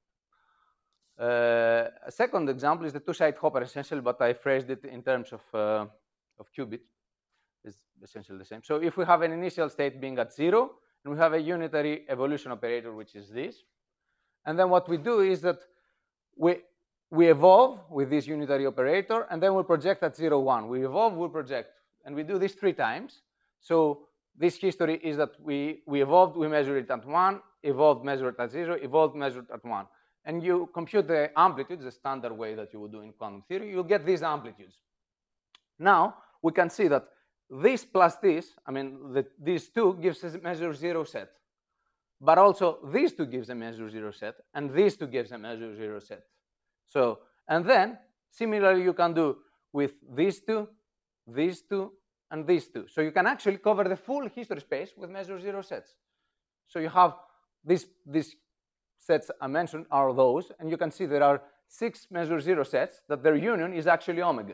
Uh, a second example is the two-side Hopper essential, but I phrased it in terms of, uh, of qubit. It's essentially the same. So if we have an initial state being at zero, and we have a unitary evolution operator, which is this, and then what we do is that we, we evolve with this unitary operator, and then we project at zero, one. We evolve, we project, and we do this three times. So this history is that we, we evolved, we measure it at one, evolved, measure it at zero, evolved, measured at one. And you compute the amplitudes, the standard way that you would do in quantum theory, you'll get these amplitudes. Now, we can see that this plus this, I mean, the, these two gives us a measure zero set. But also, these two gives a measure zero set, and these two gives a measure zero set. So, and then, similarly, you can do with these two, these two, and these two. So you can actually cover the full history space with measure zero sets. So you have these, these sets I mentioned are those, and you can see there are six measure zero sets that their union is actually omega.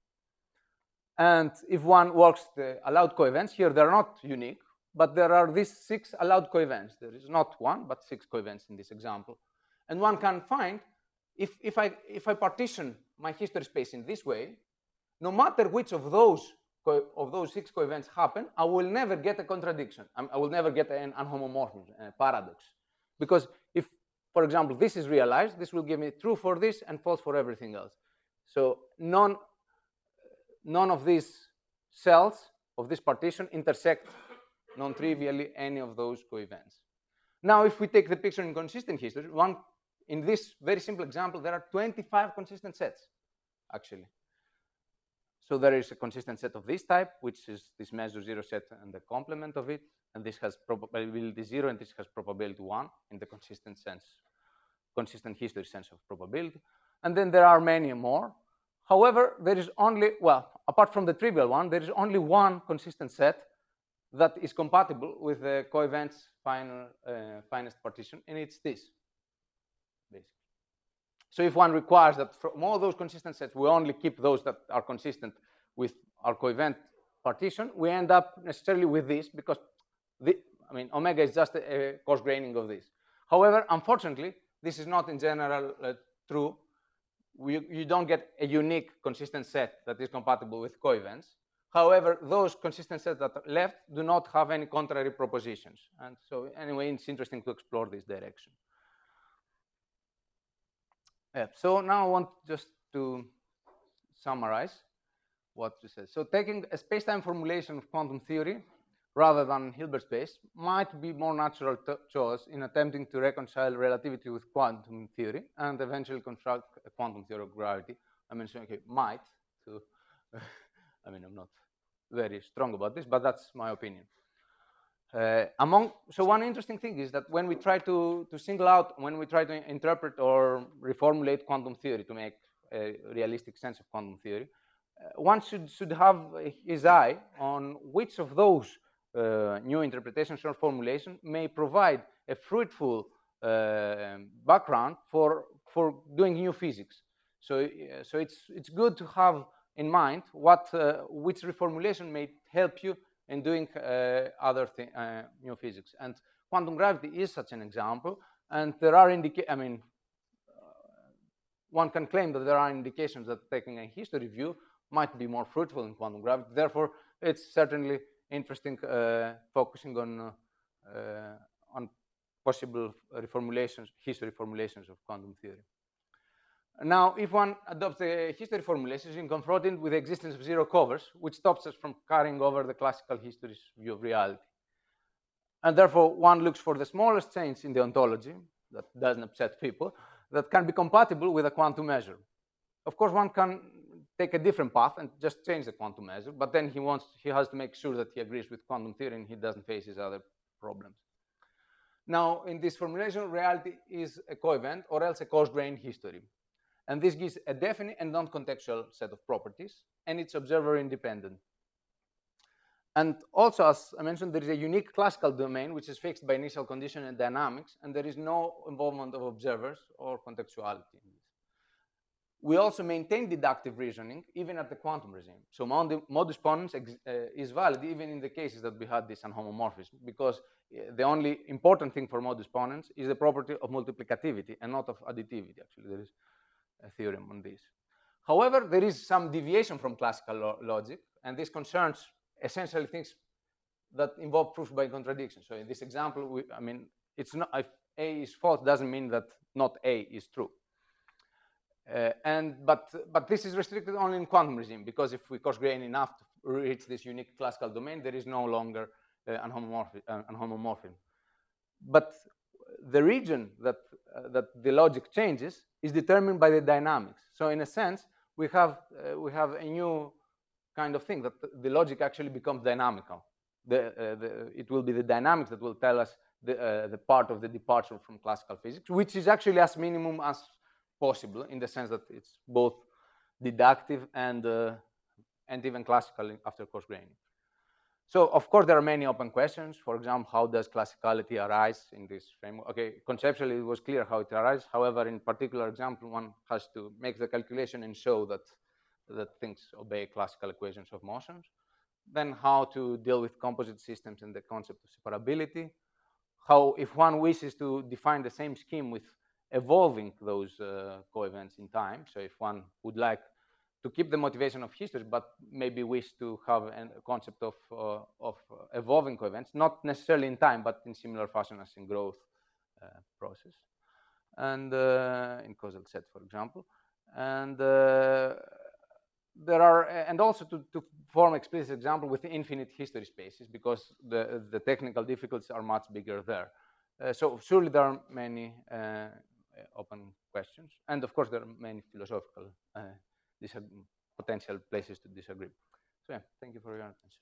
And if one works the allowed coevents, here they're not unique, but there are these six allowed coevents. There is not one, but six coevents in this example. And one can find, if, if, I, if I partition my history space in this way, no matter which of those, of those six coevents happen, I will never get a contradiction. I will never get an unhomomorphism, a paradox. Because if, for example, this is realized, this will give me true for this and false for everything else. So none, none of these cells of this partition intersect non-trivially any of those coevents. Now, if we take the picture in consistent history, one, in this very simple example, there are twenty-five consistent sets, actually. So there is a consistent set of this type, which is this measure zero set and the complement of it, and this has probability zero, and this has probability one in the consistent sense, consistent history sense of probability. And then there are many more. However, there is only, well, apart from the trivial one, there is only one consistent set that is compatible with the coevents final, uh, finest partition, and it's this, basically. So if one requires that from all those consistent sets, we only keep those that are consistent with our coevent partition, we end up necessarily with this, because the, I mean, omega is just a, a coarse graining of this. However, unfortunately, this is not in general uh, true. we, you don't get a unique consistent set that is compatible with coevents. However, those consistent sets that are left do not have any contrary propositions. And so anyway, it's interesting to explore this direction. Yeah, so now I want just to summarize what you said. So taking a space-time formulation of quantum theory rather than Hilbert space might be more natural choice in attempting to reconcile relativity with quantum theory and eventually construct a quantum theory of gravity. I mentioned, okay, might, to, I mean, I'm not very strong about this, but that's my opinion. Uh, among, so one interesting thing is that when we try to, to single out, when we try to interpret or reformulate quantum theory to make a realistic sense of quantum theory, uh, one should, should have his eye on which of those uh, new interpretations or formulation may provide a fruitful uh, background for, for doing new physics. So, uh, so it's, it's good to have in mind what, uh, which reformulation may help you in doing uh, other thing, uh, new physics. And quantum gravity is such an example. And there are indica I mean, uh, one can claim that there are indications that taking a history view might be more fruitful in quantum gravity. Therefore, it's certainly interesting uh, focusing on, uh, uh, on possible reformulations, history formulations of quantum theory. Now, if one adopts the history formulations, you're confronted with the existence of zero covers, which stops us from carrying over the classical history's view of reality. And therefore, one looks for the smallest change in the ontology that doesn't upset people, that can be compatible with a quantum measure. Of course, one can take a different path and just change the quantum measure, but then he wants, he has to make sure that he agrees with quantum theory and he doesn't face his other problems. Now, in this formulation, reality is a coevent or else a coarse-grained history. And this gives a definite and non-contextual set of properties, and it's observer independent. And also, as I mentioned, there is a unique classical domain which is fixed by initial condition and dynamics, and there is no involvement of observers or contextuality in this. We also maintain deductive reasoning even at the quantum regime. So modus ponens uh, is valid even in the cases that we had this anhomomorphism, because uh, the only important thing for modus ponens is the property of multiplicativity and not of additivity. Actually, there is a theorem on this. However, there is some deviation from classical lo logic, and this concerns essentially things that involve proof by contradiction. So in this example, we, I mean, it's not, if A is false doesn't mean that not A is true. Uh, and but but this is restricted only in quantum regime, because if we coarse-grain enough to reach this unique classical domain, there is no longer uh, an, homomorphi uh, an homomorphism. But the region that uh, that the logic changes is determined by the dynamics. So in a sense, we have uh, we have a new kind of thing, that the logic actually becomes dynamical. The, uh, the, it will be the dynamics that will tell us the, uh, the part of the departure from classical physics, which is actually as minimum as possible, in the sense that it's both deductive and, uh, and even classical after coarse-graining. So, of course, there are many open questions. For example, how does classicality arise in this framework? Okay, conceptually, it was clear how it arises. However, in particular example, one has to make the calculation and show that that things obey classical equations of motions. Then how to deal with composite systems and the concept of separability. How, if one wishes to define the same scheme with evolving those uh, coevents in time. So if one would like to keep the motivation of history, but maybe wish to have an, a concept of, uh, of evolving coevents, not necessarily in time, but in similar fashion as in growth uh, process. And uh, in causal set, for example. And uh, there are, and also to, to form explicit example with infinite history spaces, because the, the technical difficulties are much bigger there. Uh, so surely there are many uh, open questions. And of course, there are many philosophical uh, potential places to disagree. So yeah, thank you for your attention.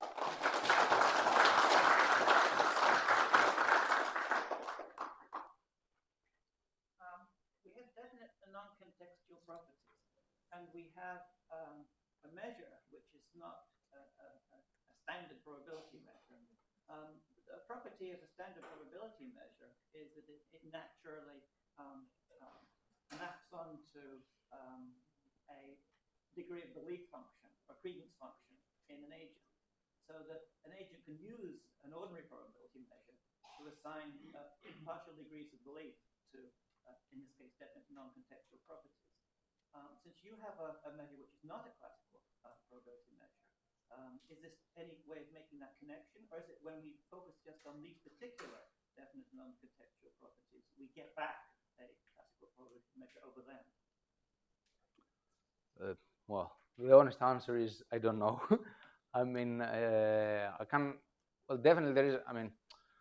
Um, we have definite and non-contextual properties. And we have um, a measure which is not a, a, a standard probability measure. Um, the property of a standard probability measure is that it, it naturally um, um, maps onto um, a degree of belief function or credence function in an agent, so that an agent can use an ordinary probability measure to assign uh, partial degrees of belief to, uh, in this case, definite non-contextual properties. instance, you have a, a measure which is not a classical uh, probability measure. Um, is this any way of making that connection, or is it when we focus just on these particular definite non-contextual properties, we get back a classical probability measure over them? Uh, well, the honest answer is I don't know. I mean, uh, I can. Well, definitely there is. I mean,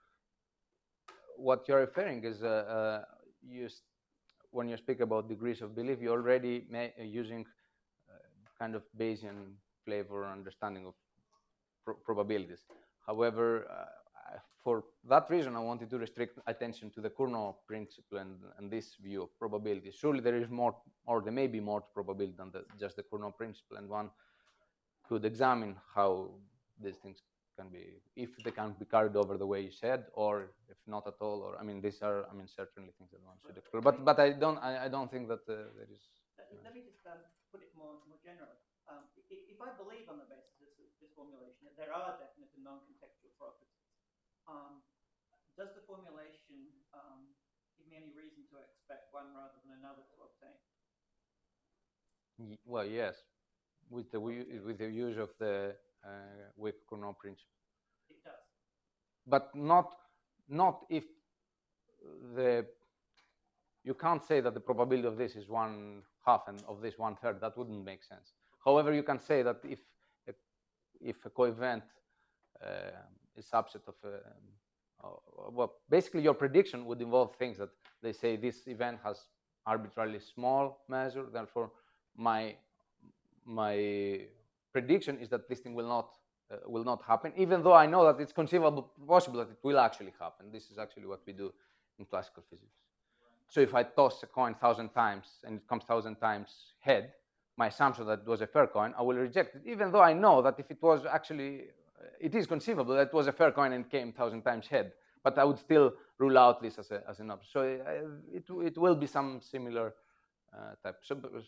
what you're referring is uh, uh, you when you speak about degrees of belief, you're already may, uh, using uh, kind of Bayesian flavor understanding of pro probabilities. However, uh, for that reason, I wanted to restrict attention to the Cournot principle and, and this view of probability. Surely there is more, or there may be more to probability than the, just the Cournot principle, and one could examine how these things can be, if they can be carried over the way you said, or if not at all. Or I mean, these are, I mean, certainly things that one should explore. But but I don't, I, I don't think that uh, there is. Let, let me just um, put it more more generally. Um, if, if I believe on the basis of this, this formulation that there are definite and non-contextual properties, um, does the formulation um, give me any reason to expect one rather than another to obtain? Well, yes, with the with the use of the uh, with Cournot principle. It does. But not not if the you can't say that the probability of this is one half and of this one third. That wouldn't make sense. However, you can say that if a, if a coevent uh, is subset of a, uh, well, basically your prediction would involve things that they say this event has arbitrarily small measure. Therefore, my my prediction is that this thing will not uh, will not happen, even though I know that it's conceivable, possible that it will actually happen. This is actually what we do in classical physics. So if I toss a coin thousand times and it comes thousand times head, my assumption that it was a fair coin, I will reject it, even though I know that if it was actually, uh, it is conceivable that it was a fair coin and came thousand times head, but I would still rule out this as, a, as an option. So uh, it, it will be some similar uh, type. So, okay.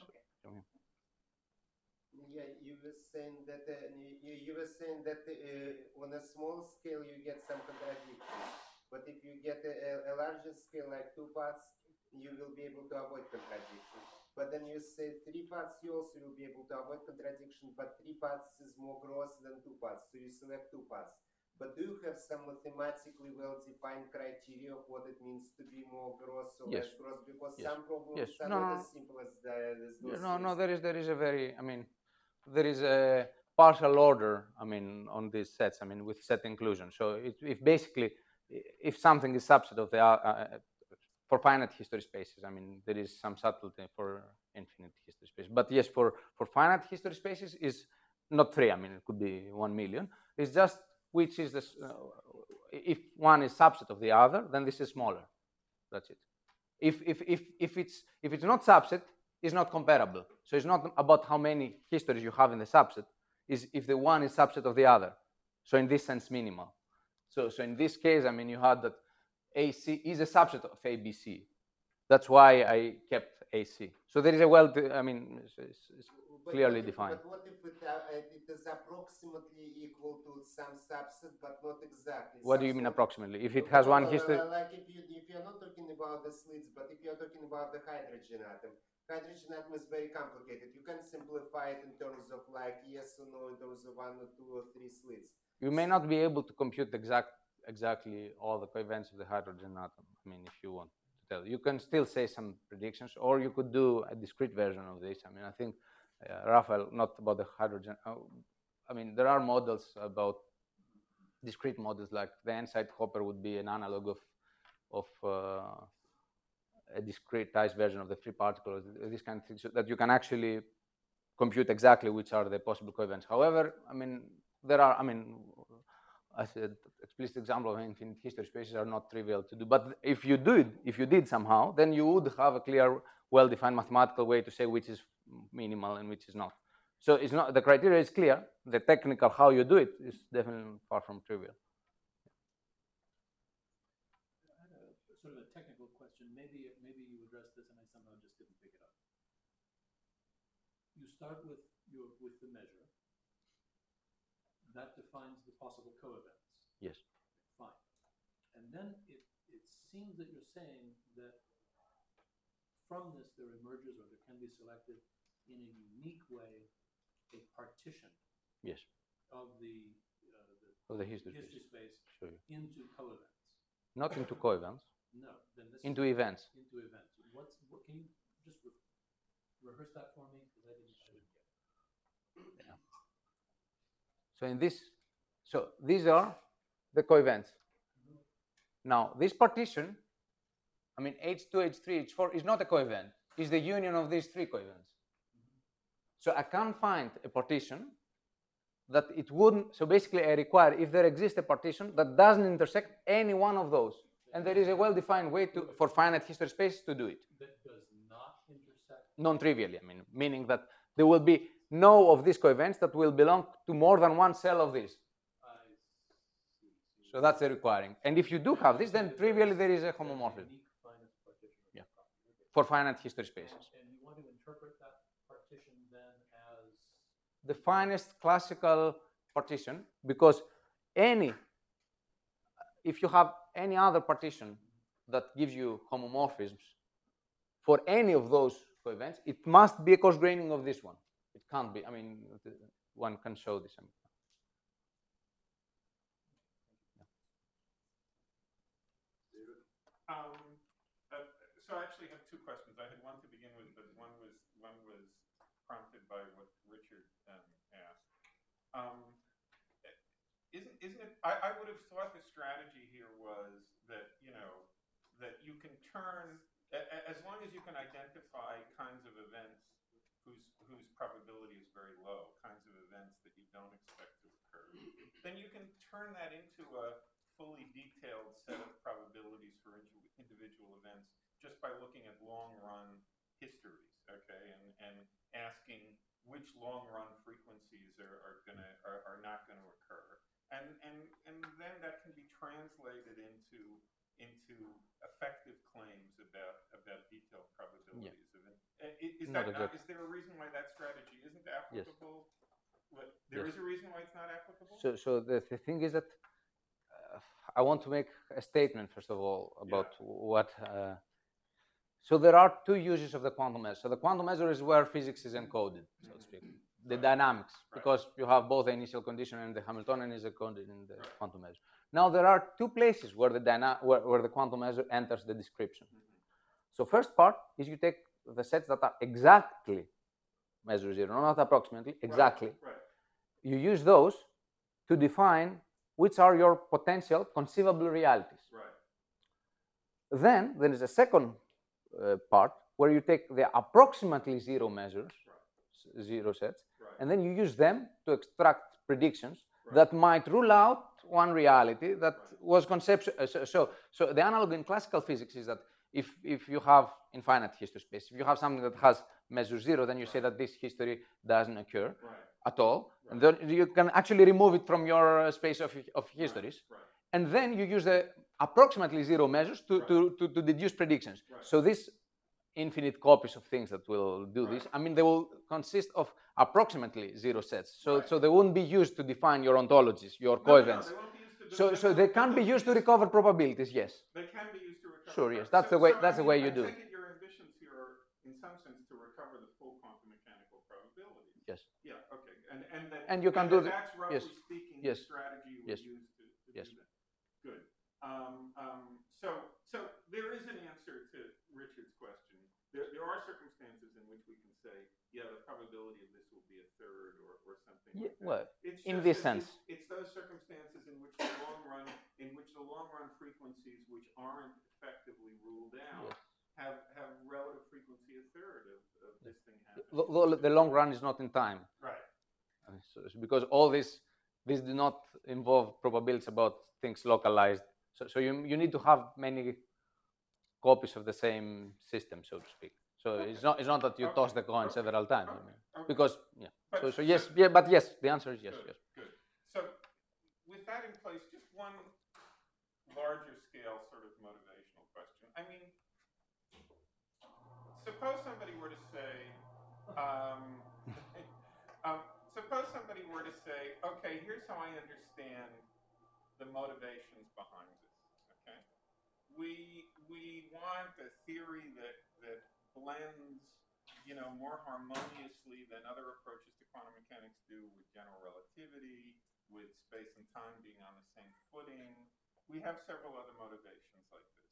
Yeah, you were saying that uh, you, you were saying that uh, on a small scale you get some contradictions, but if you get a, a larger scale like two parts, you will be able to avoid contradiction. But then you say three parts, you also will be able to avoid contradiction, but three parts is more gross than two parts, so you select two parts. But do you have some mathematically well-defined criteria of what it means to be more gross or Yes. less gross? Because Yes. some problems Yes. are No, not no. as simple as, the, as those No, things. no, there is there is a very, I mean, there is a partial order, I mean, on these sets, I mean, with set inclusion. So it, if basically, if something is subset of the, uh, for finite history spaces, I mean, there is some subtlety for infinite history spaces. But yes, for, for finite history spaces is not three, I mean, it could be one million. It's just which is this, uh, if one is subset of the other, then this is smaller. That's it. If, if, if, if, it's, if it's not subset, it's not comparable. So it's not about how many histories you have in the subset, is if the one is subset of the other. So in this sense, minimal. So, so in this case, I mean, you had that A C is a subset of A B C. That's why I kept A C. So there is a well, I mean, it's, it's, it's clearly but, defined. But what if it, uh, it is approximately equal to some subset, but not exactly? What do you mean approximately? If it has one history? Like if, you, if you're not talking about the slits, but if you're talking about the hydrogen atom, hydrogen atom is very complicated. You can simplify it in terms of like yes or no, in terms of one or two or three slits. You may not be able to compute exact, exactly all the coevents of the hydrogen atom. I mean, if you want to tell, you can still say some predictions, or you could do a discrete version of this. I mean, I think uh, Raphael, not about the hydrogen. Uh, I mean, there are models about discrete models, like the N-side Hopper would be an analog of of uh, a discretized version of the free particle, this kind of thing, so that you can actually compute exactly which are the possible coevents. However, I mean, there are, I mean, as an explicit example of infinite history spaces are not trivial to do. But if you do it, if you did somehow, then you would have a clear, well-defined mathematical way to say which is minimal and which is not. So it's not, the criteria is clear. The technical how you do it is definitely far from trivial. I had a sort of a technical question. Maybe maybe you addressed this and I somehow just didn't pick it up. You start with your with the measure. That defines the possible coevents. Yes. Fine. And then it, it seems that you're saying that from this there emerges, or there can be selected, in a unique way, a partition Yes, of the, uh, the of the history, history space Sure. into co-events. Not into co-events, No, then this into is events. into events. What's what? Can you just re rehearse that for me? Because I didn't, I didn't get it. Yeah. So in this, so these are the co-events. Mm-hmm. Now this partition, I mean H two, H three, H four is not a co-event. It's the union of these three co-events. Mm-hmm. So I can't find a partition that it wouldn't. So basically, I require if there exists a partition that doesn't intersect any one of those, and there is a well-defined way to for finite history space to do it. That does not intersect. Non-trivially, I mean, meaning that there will be no of these co-events that will belong to more than one cell of this. I see. So that's the requiring. And if you do have this, then trivially there is a homomorphism. Unique finite partition of Yeah. the property. For finite history spaces. And, and you want to interpret that partition then as The finest classical partition, because any, if you have any other partition that gives you homomorphisms for any of those co-events, it must be a coarse-graining of this one. It can't be, I mean, one can show this. Um, uh, so I actually have two questions. I had one to begin with, but one was one was prompted by what Richard um, asked. Um, isn't isn't it? I, I would have thought the strategy here was that you know that you can turn a, a, as long as you can identify kinds of events whose whose probability is very low, kinds of events that you don't expect to occur, then you can turn that into a fully detailed set of probabilities for individual events just by looking at long-run histories, okay, and, and asking which long-run frequencies are, are gonna are, are not going to occur, and and and then that can be translated into into effective claims about about detailed probabilities Yeah. of it. Is, is Not that not, exactly. is there a reason why that strategy isn't applicable? What, there Yes. is a reason why it's not applicable. So, so the, the thing is that uh, I want to make a statement first of all about Yeah. what. Uh, so there are two uses of the quantum measure. So the quantum measure is where physics is encoded, so to speak, the Right. dynamics, Right. because you have both the initial condition and the Hamiltonian is encoded in the Right. quantum measure. Now there are two places where the dyna where, where the quantum measure enters the description. Mm-hmm. So first part is you take the sets that are exactly measure zero, not approximately, exactly. Right. Right. You use those to define which are your potential conceivable realities. Right. Then there is a second uh, part where you take the approximately zero measures, Right. zero sets, Right. and then you use them to extract predictions Right. that might rule out one reality that Right. was conceptual. Uh, so, so, so the analog in classical physics is that if, if you have infinite history space, if you have something that has measure zero, then you say that this history doesn't occur Right. at all. Right. And then you can actually remove it from your uh, space of, of histories. Right. Right. And then you use the approximately zero measures to, Right. to, to, to deduce predictions. Right. So this infinite copies of things that will do Right. this, I mean, they will consist of approximately zero sets. So, Right. so they won't be used to define your ontologies, your No, no, no, coevents. they won't be used to do- So, they so won't- they they can won't be used to recover probabilities, yes. They can be used to recover. Sure, yes, prob- that's so, the way- so, that's I the way mean, you I do it. take it your ambitions here are, in some sense, to recover the full quantum mechanical probabilities. Yes. Yeah. Okay. And and that. And you can do that the- That's roughly yes, speaking yes, the strategy you would yes, use to, to yes. do that. Good. Um, um, so so there is an answer to Richard's question. There there are circumstances in which we can say, yeah, the probability of this will be a third or, or something Yeah, like that. well, It's in just this that sense. It's, it's those circumstances in which the long run, in which the long run frequencies which aren't effectively ruled out Yes. have have relative frequency a third of, of this thing happening. The, the, the long run is not in time. Right. Uh, So, it's because all this, these do not involve probabilities about things localized. So, so you, you need to have many copies of the same system, so to speak. So Okay. it's not it's not that you Okay. toss the coin Okay. several times. I Okay. mean, Okay. because yeah. But So, so so- yes, yeah, but yes, the answer is yes, Good, yes. good. So with that in place, just one larger scale sort of motivational question. I mean, suppose somebody were to say, um, um, suppose somebody were to say, okay, here's how I understand the motivations behind this. Okay, we we want a theory that that blends, you know, more harmoniously than other approaches to quantum mechanics do with general relativity, with space and time being on the same footing. We have several other motivations like this.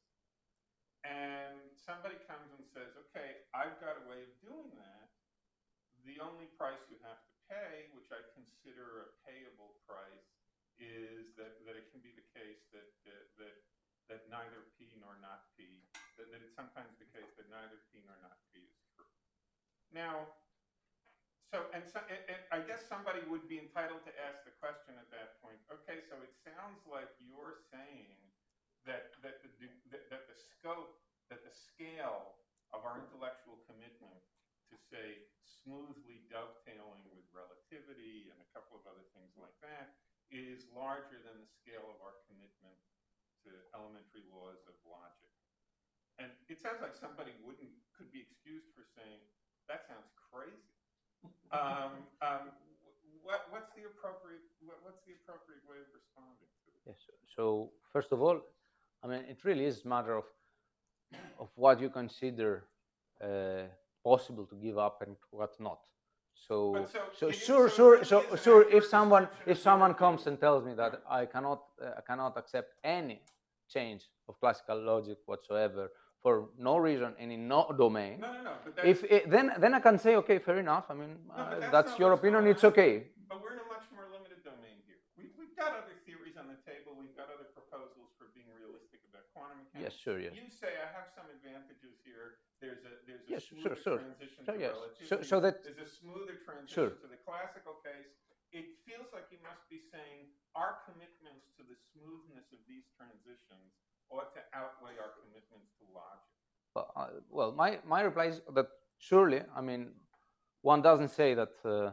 And somebody comes and says, okay, I've got a way of doing that. The only price you have to pay, which I consider a payable price, is that, that it can be the case that, that, that, that neither P nor not P, that, that it's sometimes the case that neither P nor not P is true. Now, so, and, so, and, and I guess somebody would be entitled to ask the question at that point, okay, so it sounds like you're saying that, that, the, that, that the scope, that the scale of our intellectual commitment to, say, smoothly dovetailing with relativity and a couple of other things like that is larger than the scale of our commitment to elementary laws of logic. And it sounds like somebody wouldn't, could be excused for saying, that sounds crazy. um, um, what, what's the appropriate, what, what's the appropriate way of responding to it? Yes. So first of all, I mean, it really is a matter of of what you consider uh, possible to give up and what not. So, so, so it is- sure, so it sure, really so is an sure. accurate If someone, description if of someone your comes view. and tells me that I cannot, uh, I cannot accept any change of classical logic whatsoever for no reason and in no domain, No, no, no. But that's, if it, then then I can say, okay, fair enough. I mean, No, but uh, that's that's not your what's opinion. going It's on. okay. But we're in a much more limited domain here. We've, we've got other theories on the table. We've got other proposals for being realistic about quantum mechanics. Yes, sure, yes. You say I have some advantages here. There's a there's a Yes, smoother sure, sure. transition Sure, to yes. relativity. So, so that There's a smoother transition Sure. to the classical case. It feels like you must be saying our commitments to the smoothness of these transitions ought to outweigh our commitments to logic. Well, uh, well, my, my reply is that surely, I mean, one doesn't say that, uh,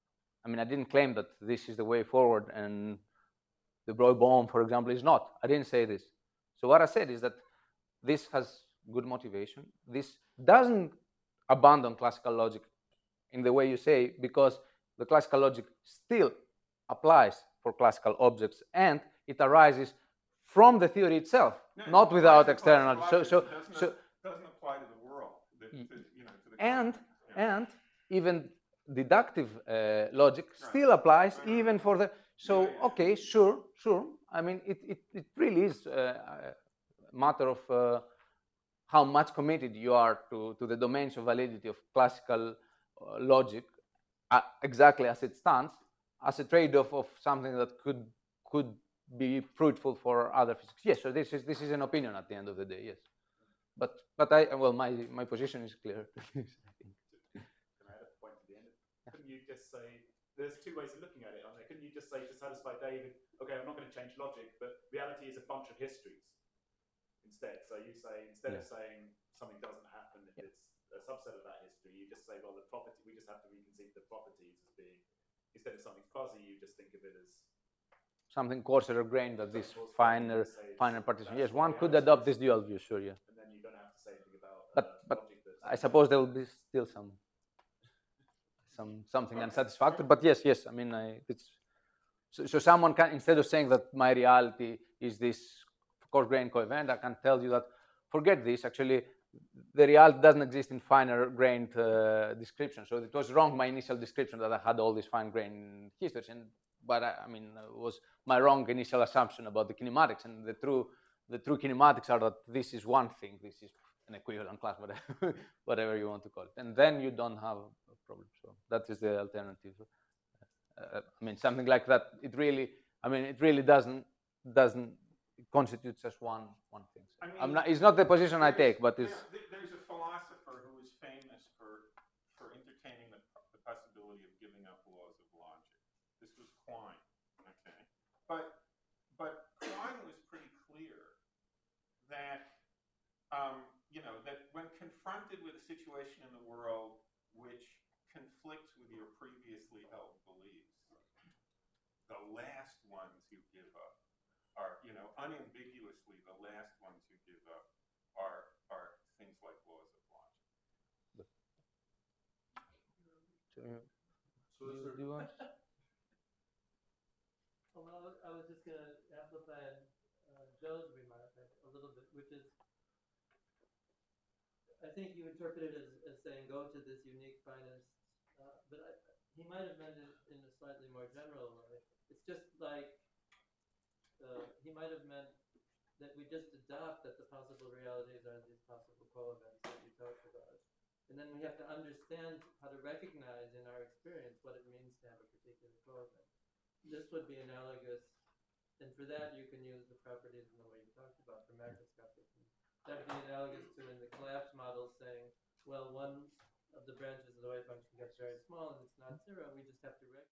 I mean, I didn't claim that this is the way forward and the Broglie bomb, for example, is not. I didn't say this. So what I said is that this has good motivation. This doesn't abandon classical logic in the way you say, because the classical logic still applies for classical objects and it arises from the theory itself, No, not it without applies to external. classical So, so, objects. It doesn't, so, doesn't apply to the world. The, Y- to, you know, to the and context. Yeah. and even deductive uh, logic Right. still applies Right, right, even right. for the. So Yeah, yeah, okay, sure, sure. I mean, it it, it really is uh, a matter of uh, how much committed you are to to the domains of validity of classical uh, logic, uh, exactly as it stands, as a trade-off of something that could could be fruitful for other physics. Yes. So this is this is an opinion at the end of the day. Yes. But but I well my my position is clear. Can I add a point to the end? Couldn't you just say, there's two ways of looking at it, aren't there? Couldn't you just say to satisfy David, okay, I'm not going to change logic, but reality is a bunch of histories instead. So you say, instead Yeah. of saying something doesn't happen if Yeah. it's a subset of that history, you just say, well, the property, we just have to reconceive the properties as being, instead of something fuzzy, you just think of it as Something coarser grained that this Something coarser finer grained, say it's- finer partition. that's Yes, what one could reality adopt is. this dual view. Sure, yeah. and then you don't have to say anything about But- uh, but logic that's I suppose there will be still some some something unsatisfactory. But yes, yes. I mean, I, it's so, so someone can, instead of saying that my reality is this coarse-grained coevent, I can tell you that forget this. Actually, the reality doesn't exist in finer-grained uh, description. So it was wrong my initial description that I had all these fine-grained histories, and but I, I mean, it was my wrong initial assumption about the kinematics, and the true the true kinematics are that this is one thing. This is an equivalent class, whatever, whatever you want to call it, and then you don't have a problem. So that is the alternative. Uh, I mean, something like that. It really, I mean, it really doesn't doesn't constitute just one one thing. So I mean, I'm not. It's not the position I There's- take, but it's. there- there- there's a philosopher who is famous for for entertaining the, the possibility of giving up laws of logic. This was Quine, okay, but but Quine was pretty clear that um, you know that when confronted with a situation in the world which conflicts with your previously held beliefs, the last ones you give up are, you know, unambiguously the last ones you give up are are things like laws of logic. So, you- So is do, there, do you want? Well, I was, I was just going to amplify uh, Joe's remark a little bit, which is, I think you interpret it as, as saying, go to this unique finest, uh, but I, he might have meant it in a slightly more general way. It's just like, uh, he might have meant that we just adopt that the possible realities are these possible co-events that we talked about. And then we have to understand how to recognize in our experience what it means to have a particular co-event. This would be analogous, and for that you can use the properties in the way you talked about for macroscopic. That would be analogous to in the collapse model saying, well, one of the branches of the wave function gets very small and it's not zero. We just have to recognize